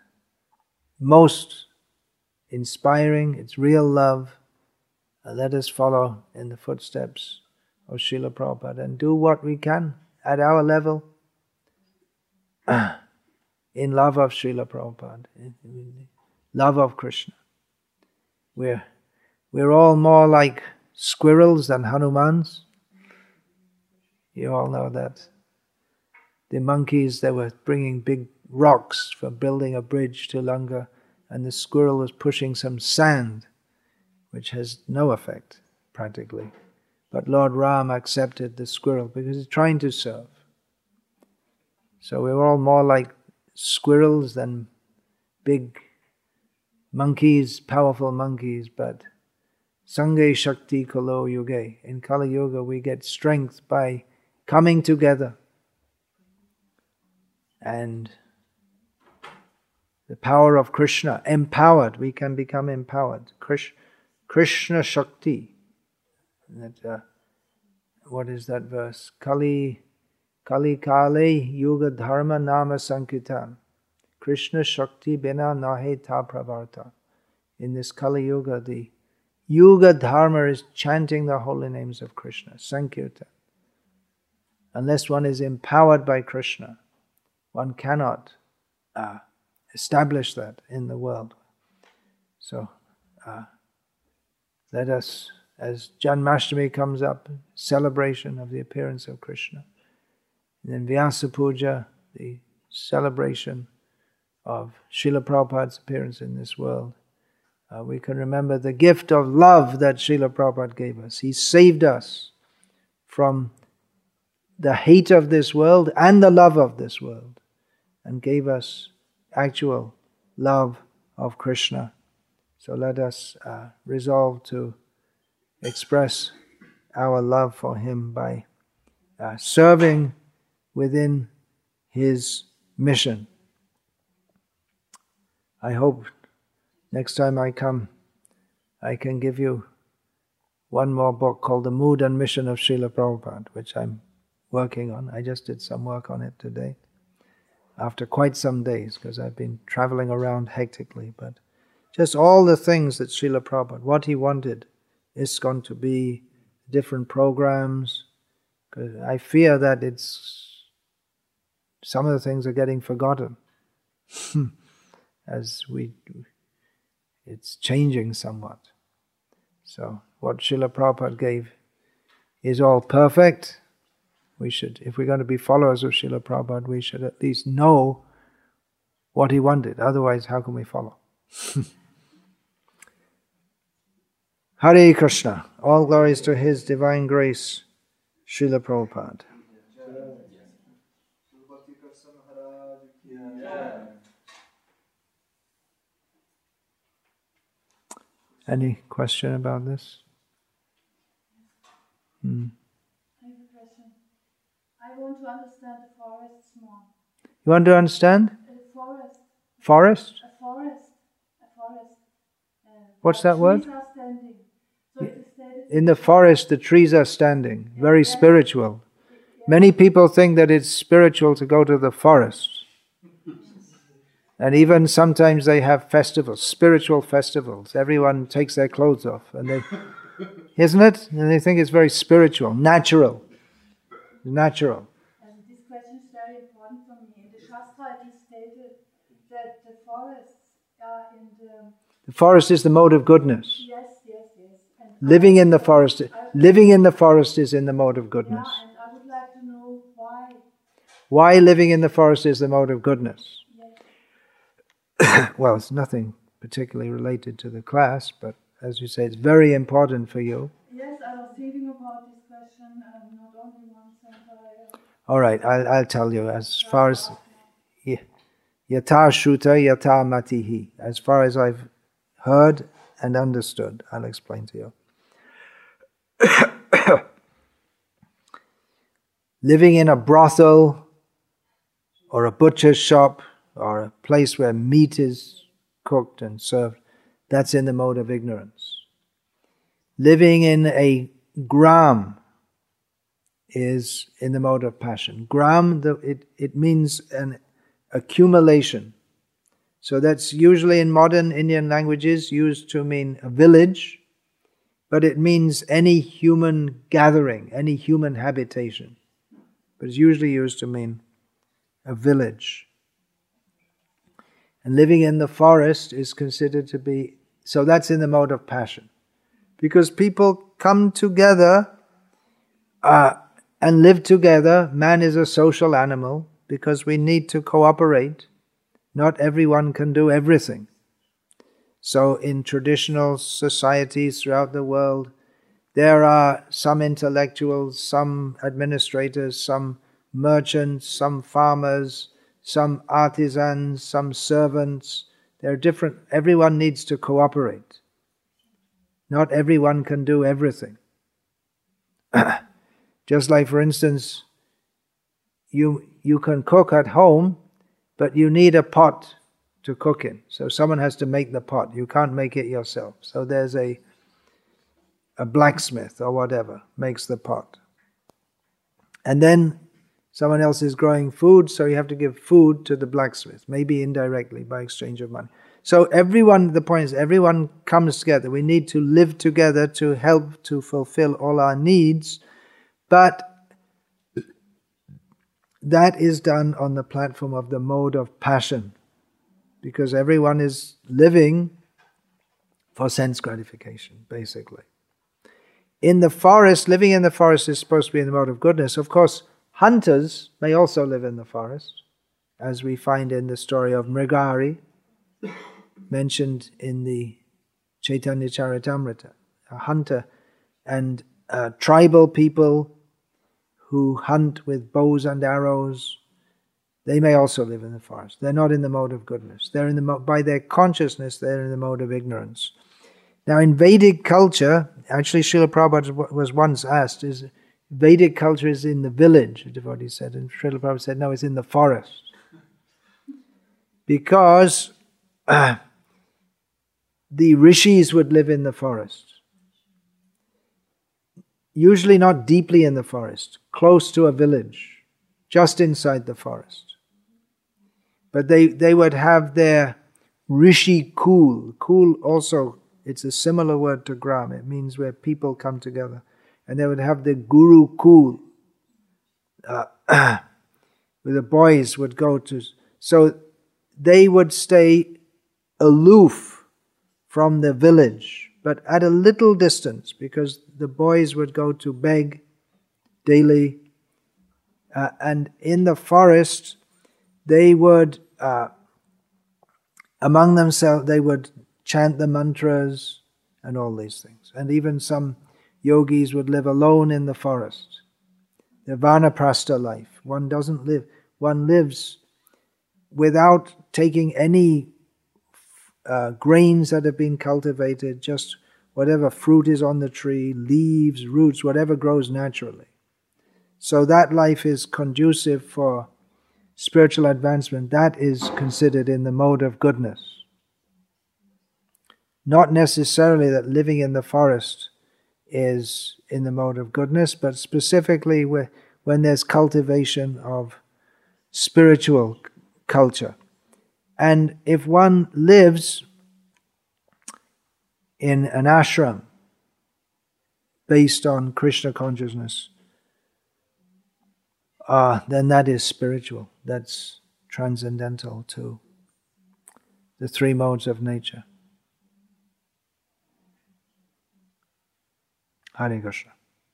most inspiring. It's real love. Let us follow in the footsteps of Srila Prabhupada and do what we can at our level in love of Srila Prabhupada, in love of Krishna. We're all more like squirrels than Hanumans. You all know that. The monkeys, they were bringing big rocks for building a bridge to Lanka, and the squirrel was pushing some sand, which has no effect, practically. But Lord Ram accepted the squirrel because he's trying to serve. So we're all more like squirrels than big monkeys, powerful monkeys, but Sange Shakti Kalo Yuge. In Kali Yuga we get strength by coming together. And the power of Krishna, empowered, we can become empowered. Krishna Shakti. What is that verse? Kali Kale Yuga Dharma Nama Sankirtan. Krishna Shakti Bina Nahe Ta Pravarta. In this Kali Yuga, the Yuga Dharma is chanting the holy names of Krishna, Sankirtan. Unless one is empowered by Krishna, one cannot establish that in the world. So let us, as Janmashtami comes up, celebration of the appearance of Krishna. And then Vyasa Puja, the celebration of Srila Prabhupada's appearance in this world. We can remember the gift of love that Srila Prabhupada gave us. He saved us from the hate of this world and the love of this world, and gave us actual love of Krishna. So let us resolve to express our love for him by serving within his mission. I hope next time I come, I can give you one more book called The Mood and Mission of Srila Prabhupada, which I'm working on. I just did some work on it today, after quite some days, because I've been traveling around hectically. But just all the things that Srila Prabhupada, what he wanted ISKCON to be, different programs, because I fear that some of the things are getting forgotten as it's changing somewhat. So what Srila Prabhupada gave is all perfect, We should, if we're going to be followers of Srila Prabhupada, we should at least know what he wanted. Otherwise, how can we follow? Hare Krishna. All glories to His Divine Grace, Srila Prabhupada. Any question about this? I have a question. I want to understand the forests more. You want to understand? Forest. Forest? A forest. A forest. What's that word? Trees are standing. So it is stated In the forest, the trees are standing. Very spiritual. Many people think that it's spiritual to go to the forest. And even sometimes they have festivals, spiritual festivals. Everyone takes their clothes off, and they, isn't it? And they think it's very spiritual, natural. Natural. And this question is very important for me. In the Shastra it is stated that the forests are in the... The forest is the mode of goodness. Yes. And Living in the forest is in the mode of goodness. Yeah, and I would like to know why. Why living in the forest is the mode of goodness? Yes. Well, it's nothing particularly related to the class, but as you say, it's very important for you. Yes, I was thinking about this question not only once and All right, I'll tell you. As far as yata shruta yata matihi, as far as I've heard and understood, I'll explain to you. Living in a brothel or a butcher's shop or a place where meat is cooked and served, that's in the mode of ignorance. Living in a gram is in the mode of passion. Gram, it means an accumulation. So that's usually in modern Indian languages used to mean a village, but it means any human gathering, any human habitation. But it's usually used to mean a village. And living in the forest is considered to be, so that's in the mode of passion. Because people come together and live together. Man is a social animal because we need to cooperate. Not everyone can do everything. So in traditional societies throughout the world, there are some intellectuals, some administrators, some merchants, some farmers, some artisans, some servants. They're different. Everyone needs to cooperate. Not everyone can do everything. Just like, for instance, you can cook at home, but you need a pot to cook in. So someone has to make the pot. You can't make it yourself. So there's a blacksmith or whatever makes the pot. And then someone else is growing food, so you have to give food to the blacksmith, maybe indirectly by exchange of money. So everyone, the point is, everyone comes together. We need to live together to help to fulfill all our needs, but that is done on the platform of the mode of passion, because everyone is living for sense gratification, basically. In the forest, living in the forest is supposed to be in the mode of goodness. Of course, hunters may also live in the forest, as we find in the story of Mrigari, mentioned in the Chaitanya Charitamrita. A hunter and tribal people who hunt with bows and arrows, they may also live in the forest. They're not in the mode of goodness. They're in the by their consciousness, they're in the mode of ignorance. Now in Vedic culture, actually Srila Prabhupada was once asked, is Vedic culture is in the village, a devotee said, and Srila Prabhupada said, no, it's in the forest. Because the rishis would live in the forest. Usually not deeply in the forest, close to a village, just inside the forest. But they would have their rishi kul. Kul also, it's a similar word to gram. It means where people come together. And they would have the guru kul, where the boys would go to. So they would stay aloof from the village, but at a little distance, because the boys would go to beg daily And in the forest, they would, among themselves, they would chant the mantras and all these things. And even some yogis would live alone in the forest. The vanaprastha life. One lives without taking any grains that have been cultivated, just whatever fruit is on the tree, leaves, roots, whatever grows naturally. So that life is conducive for spiritual advancement. That is considered in the mode of goodness. Not necessarily that living in the forest is in the mode of goodness, but specifically when there's cultivation of spiritual culture. And if one lives in an ashram based on Krishna consciousness, then that is spiritual. That's transcendental to the three modes of nature. Hare Krishna.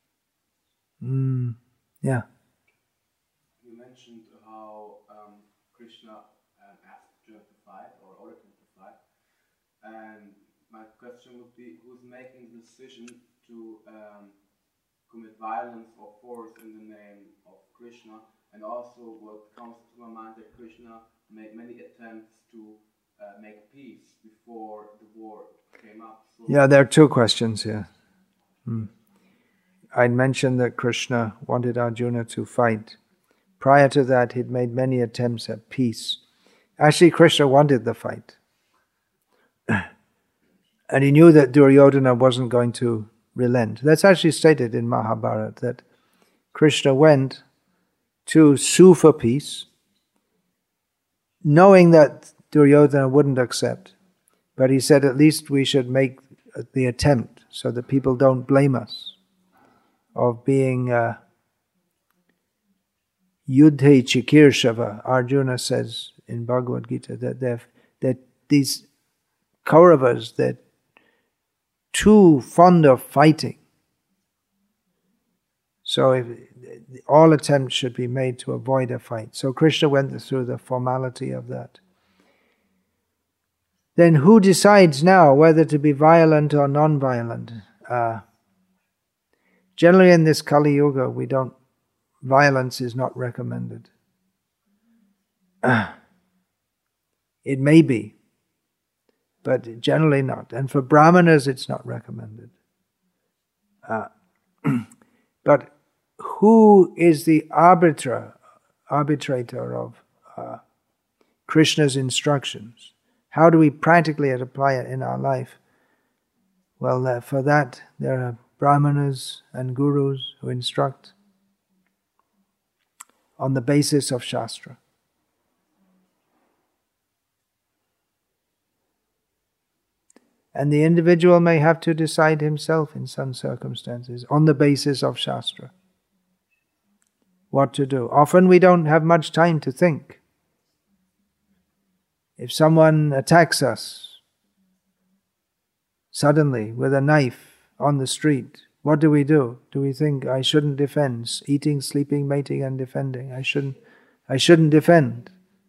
Yeah. You mentioned how Krishna asked Arjuna to fight, or ordered him to fight. And my question would be, who's making the decision to commit violence or force in the name of Krishna? And also what comes to my mind that Krishna made many attempts to make peace before the war came up. So yeah, there are two questions here. I'd mentioned that Krishna wanted Arjuna to fight. Prior to that, he'd made many attempts at peace. Actually, Krishna wanted the fight. And he knew that Duryodhana wasn't going to relent. That's actually stated in Mahabharata, that Krishna went to sue for peace, knowing that Duryodhana wouldn't accept. But he said, at least we should make the attempt so that people don't blame us of being Yudhe Chikirshava. Arjuna says in Bhagavad Gita that these Kauravas, they're too fond of fighting. So if all attempts should be made to avoid a fight. So Krishna went through the formality of that. Then who decides now whether to be violent or non-violent? Generally in this Kali Yuga, violence is not recommended. It may be, but generally not. And for Brahmanas, it's not recommended. But who is the arbitrator of Krishna's instructions? How do we practically apply it in our life? Well, for that, there are Brahmanas and Gurus who instruct on the basis of Shastra. And the individual may have to decide himself in some circumstances on the basis of Shastra what to do. Often we don't have much time to think. If someone attacks us suddenly with a knife on the street, what do we do? Do we think, I shouldn't defend? Eating, sleeping, mating and defending. I shouldn't defend.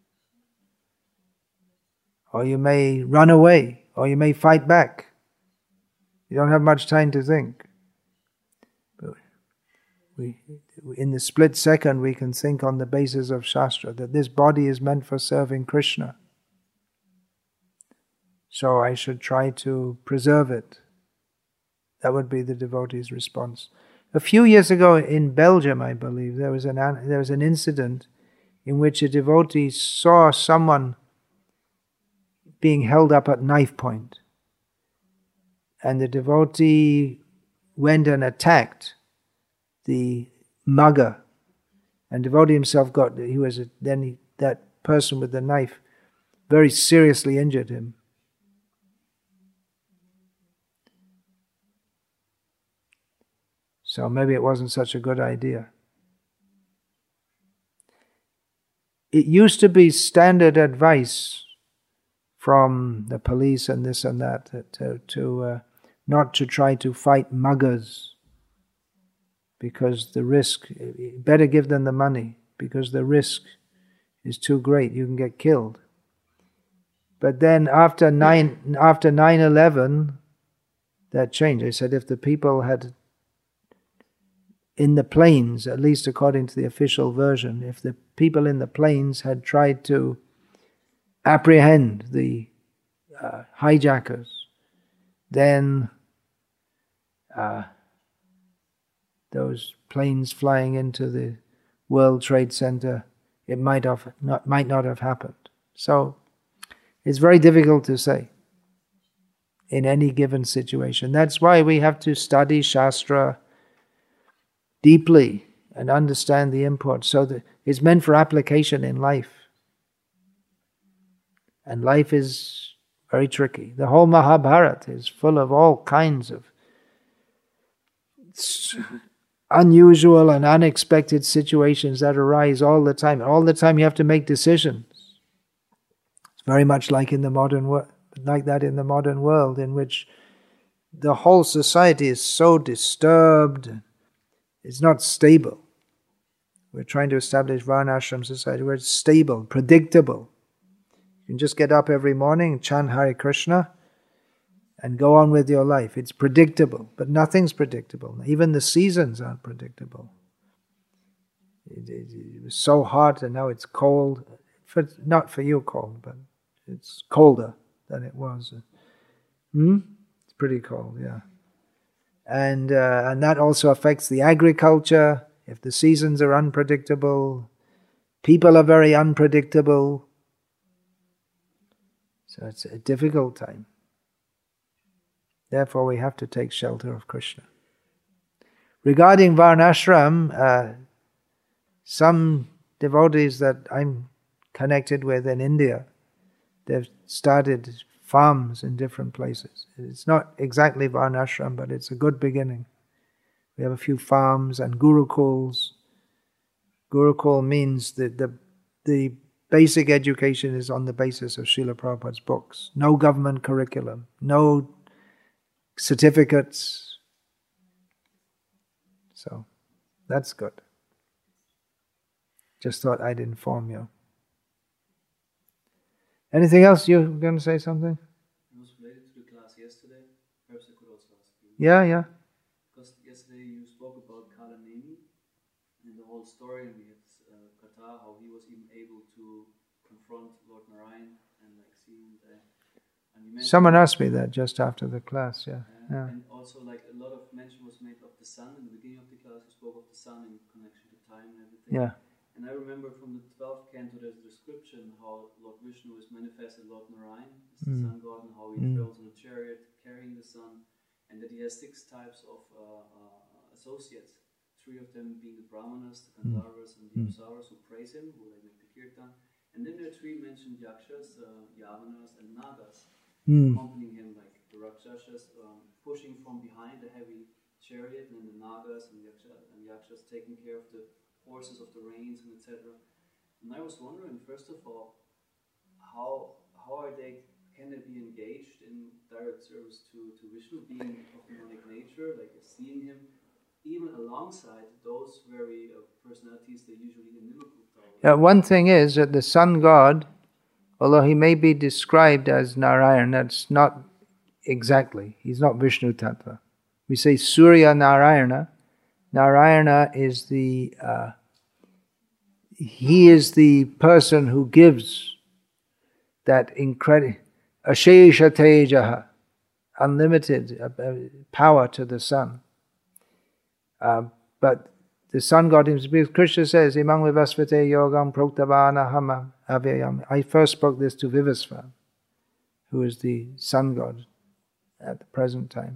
Or you may run away, or you may fight back. You don't have much time to think. But in the split second we can think on the basis of Shastra that this body is meant for serving Krishna. So I should try to preserve it. That would be the devotee's response. A few years ago in Belgium, I believe, there was an incident in which a devotee saw someone being held up at knife point. And the devotee went and attacked the mugger. And the devotee himself that person with the knife very seriously injured him. So maybe it wasn't such a good idea. It used to be standard advice from the police and this and that to not to try to fight muggers, because the risk, better give them the money. because the risk is too great. You can get killed. But then after 9/11, that changed. They said if the people had, in the planes, at least according to the official version, if the people in the planes had tried to apprehend the hijackers, then those planes flying into the World Trade Center, it might not have happened. So it's very difficult to say in any given situation. That's why we have to study Shastra deeply and understand the import, so that it's meant for application in life. And life is very tricky. The whole Mahabharata is full of all kinds of unusual and unexpected situations that arise all the time. All the time you have to make decisions. It's very much like in the modern world, like that in the modern world, in which the whole society is so disturbed. It's not stable. We're trying to establish Varnashram society where it's stable, predictable. You can just get up every morning, chant Hare Krishna, and go on with your life. It's predictable, but nothing's predictable. Even the seasons aren't predictable. It was so hot and now it's cold. Not for you cold, but it's colder than it was. It's pretty cold, yeah. And that also affects the agriculture. If the seasons are unpredictable, people are very unpredictable. So it's a difficult time. Therefore, we have to take shelter of Krishna. Regarding Varnashram, some devotees that I'm connected with in India, they've started farms in different places. It's not exactly Varnashram, but it's a good beginning. We have a few farms and gurukuls. Gurukul means that the basic education is on the basis of Srila Prabhupada's books. No government curriculum, no certificates. So, that's good. Just thought I'd inform you. Anything else? You were going to say something? It was related to the class yesterday. Perhaps I could also ask you. Yeah. Because yesterday you spoke about Kalaneni and the whole story, and we had Kata, how he was even able to confront Lord Narayan and see him. Someone asked me that just after the class, yeah. And also a lot of mention was made of the sun. In the beginning of the class you spoke of the sun in connection to time and everything. Yeah. And I remember from the 12th canto there's a description how Lord Vishnu is manifested Lord Narayan, as the sun god, and how he travels in a chariot carrying the sun, and that he has 6 types of associates, 3 of them being the Brahmanas, the Gandharvas, and the Apsaras who praise him, who make the kirtan. And then there are 3 mentioned yakshas, Yavanas, and Nagas, accompanying him, like the Rakshasas pushing from behind a heavy chariot, and then the Nagas and yakshas taking care of the horses, of the reins, and etc. And I was wondering, first of all, how can they be engaged in direct service to Vishnu, being of demonic nature, like seeing him, even alongside those very personalities they usually in One thing is that the sun god, although he may be described as Narayan, that's not exactly. He's not Vishnu Tattva. We say Surya Narayana. Narayana is he is the person who gives that incredible Ashesha Tejaha, unlimited power to the sun. But the sun god himself, because Krishna says, Imang Vivasvate Yogam Proktavana Hama Avyayam. I first spoke this to Vivasva, who is the sun god at the present time.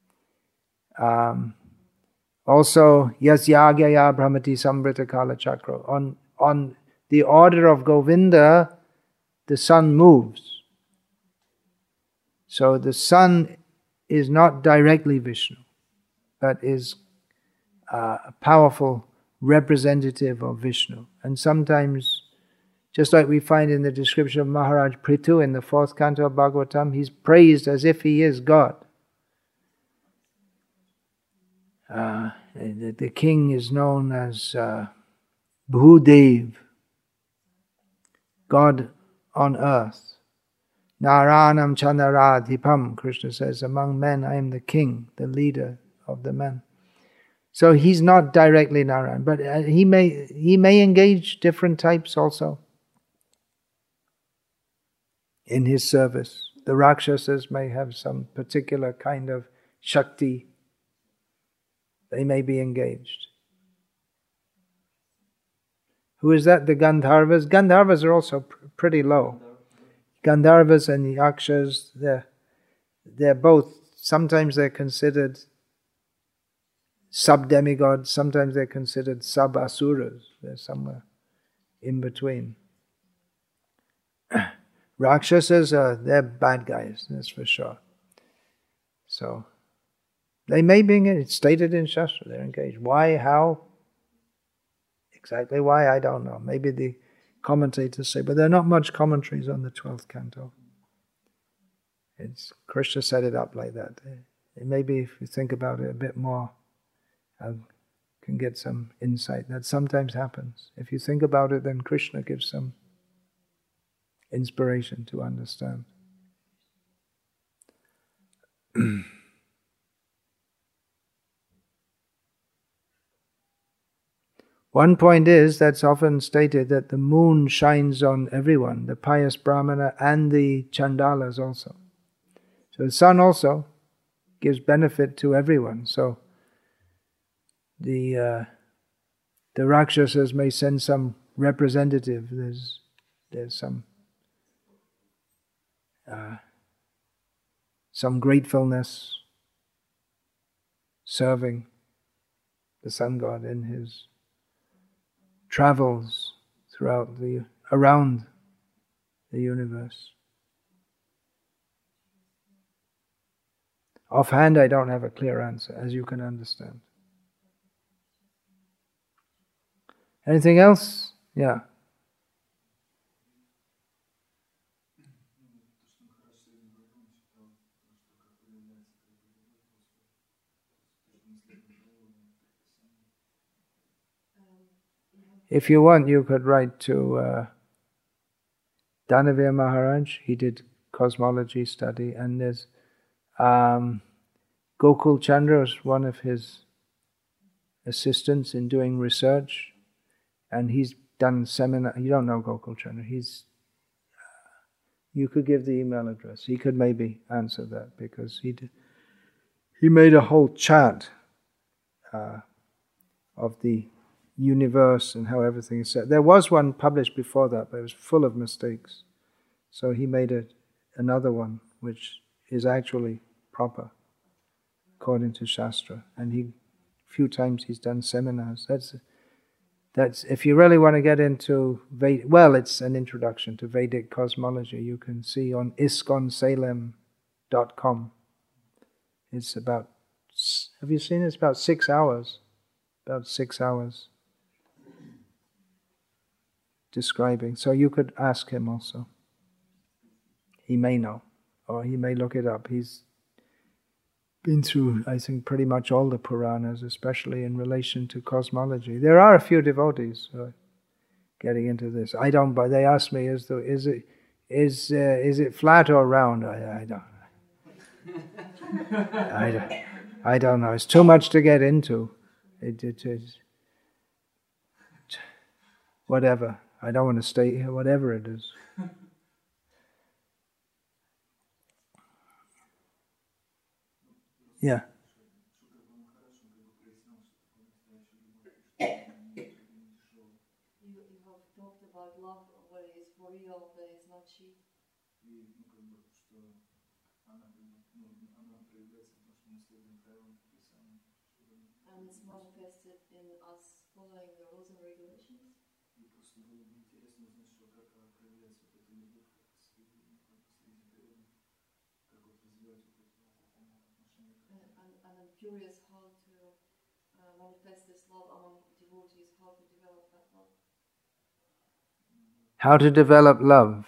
Also, Yasyagaya Brahmati Sambrita Kala Chakra. On the order of Govinda, the sun moves. So the sun is not directly Vishnu, but is a powerful representative of Vishnu. And sometimes, just like we find in the description of Maharaj Prithu in the 4th canto of Bhagavatam, he's praised as if he is God. The king is known as Bhudev, God on earth. Naranam Chandaradhipam, Krishna says, among men I am the king, the leader of the men. So he's not directly Narayan, but he may engage different types also in his service. The Rakshasas may have some particular kind of Shakti. They may be engaged. Who is that? The Gandharvas? Gandharvas are also pretty low. Gandharvas and Yakshas, they're both, sometimes they're considered sub-demigods, sometimes they're considered sub-asuras. They're somewhere in between. Rakshasas, they're bad guys, that's for sure. So, they may be engaged. It's stated in Shastra, they're engaged. Why, how? Exactly why, I don't know. Maybe the commentators say, but there are not much commentaries on the 12th canto. Krishna set it up like that. Maybe if you think about it a bit more, I can get some insight. That sometimes happens. If you think about it, then Krishna gives some inspiration to understand. One point is, that's often stated, that the moon shines on everyone, the pious Brahmana and the Chandalas also. So the sun also gives benefit to everyone. So the Rakshasas may send some representative. There's some gratefulness serving the sun god in his travels around the universe. Offhand, I don't have a clear answer, as you can understand. Anything else? Yeah. If you want, you could write to Dhanavir Maharaj. He did cosmology study, and there's Gokul Chandra is one of his assistants in doing research, and he's done seminar. You don't know Gokul Chandra. You could give the email address. He could maybe answer that, because he made a whole chart of the universe and how everything is set. There was one published before that, but it was full of mistakes. So he made another one which is actually proper according to Shastra. And a few times he's done seminars. That's if you really want to get into it's an introduction to Vedic cosmology. You can see on iskonsalem.com. It's about, have you seen it? It's about 6 hours. About 6 hours describing. So you could ask him also. He may know, or he may look it up. He's been through, I think, pretty much all the Puranas, especially in relation to cosmology. There are a few devotees getting into this. I don't, but they ask me, is it flat or round? I don't know. It's too much to get into. It is whatever. I don't want to stay here. Whatever it is. Yeah. You have talked about love, where it is for real, where it is not cheap. And it's manifested in us following the rules and regulations. And I'm curious how to manifest this love among devotees, how to develop that love. How to develop love?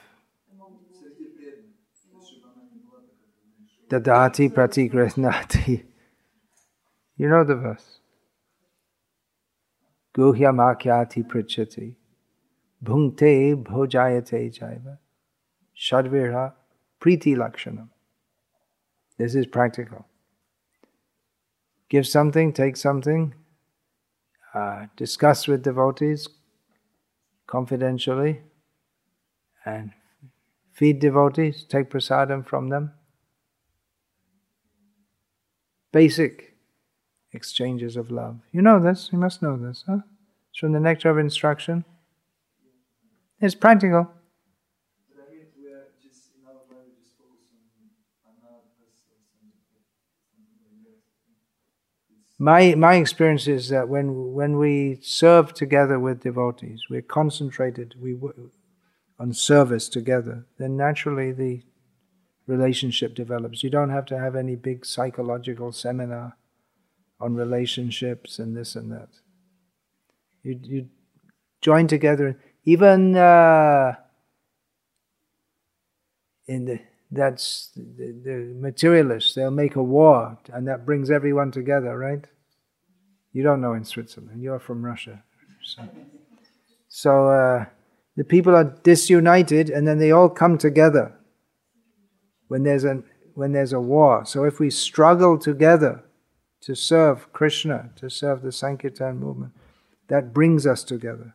Dadati pratigrehnati. You know the verse. guhyamakyati pritchati bhunkte bhojayate jaiva shadvirha priti lakshanam. This is practical. Give something, take something, discuss with devotees confidentially, and feed devotees, take prasadam from them. Basic exchanges of love. You know this, you must know this, huh? It's from the Nectar of Instruction. It's practical. My experience is that when we serve together with devotees, we're concentrated on service together, then naturally the relationship develops. You don't have to have any big psychological seminar on relationships and this and that. You join together. Even the materialists, they'll make a war, and that brings everyone together, right? You don't know in Switzerland, you're from Russia. So the people are disunited, and then they all come together when there's a war. So if we struggle together to serve Krishna, to serve the Sankirtan movement, that brings us together.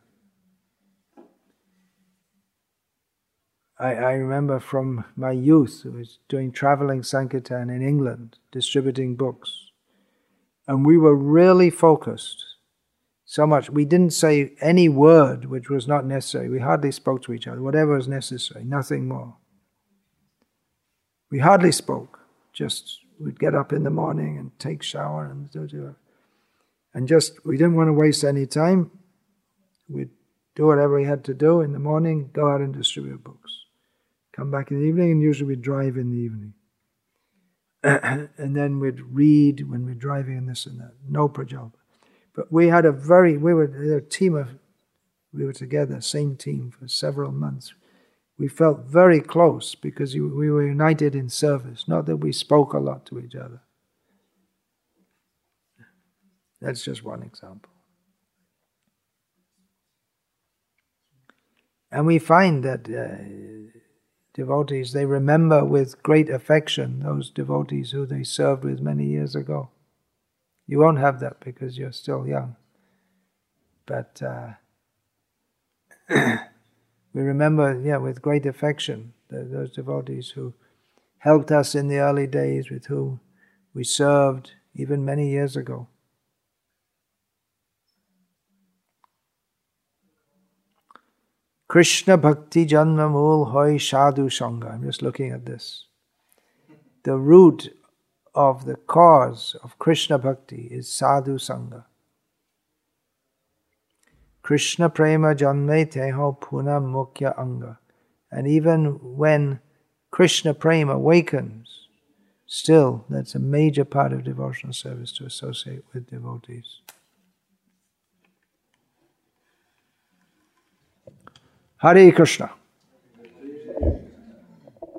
I remember from my youth, I was doing traveling Sankirtan in England, distributing books. And we were really focused. So much. We didn't say any word which was not necessary. We hardly spoke to each other. Whatever was necessary, nothing more. We hardly spoke. Just, we'd get up in the morning and take shower and do it. And just, we didn't want to waste any time. We'd do whatever we had to do in the morning, go out and distribute books. Come back in the evening, and usually we'd drive in the evening. And then we'd read when we're driving and this and that. No prajalpa. But we had we were together, same team for several months. We felt very close because we were united in service, not that we spoke a lot to each other. That's just one example. And we find that devotees, they remember with great affection those devotees who they served with many years ago. You won't have that because you're still young. But we remember, with great affection, those devotees who helped us in the early days, with whom we served even many years ago. Krishna Bhakti Janma Mool Hoy Sadhu Sangha. I'm just looking at this. The root of the cause of Krishna Bhakti is Sadhu Sangha. Krishna Prema Janme Teho Puna Mukhya Anga. And even when Krishna Prema awakens, still that's a major part of devotional service, to associate with devotees. Hare Krishna.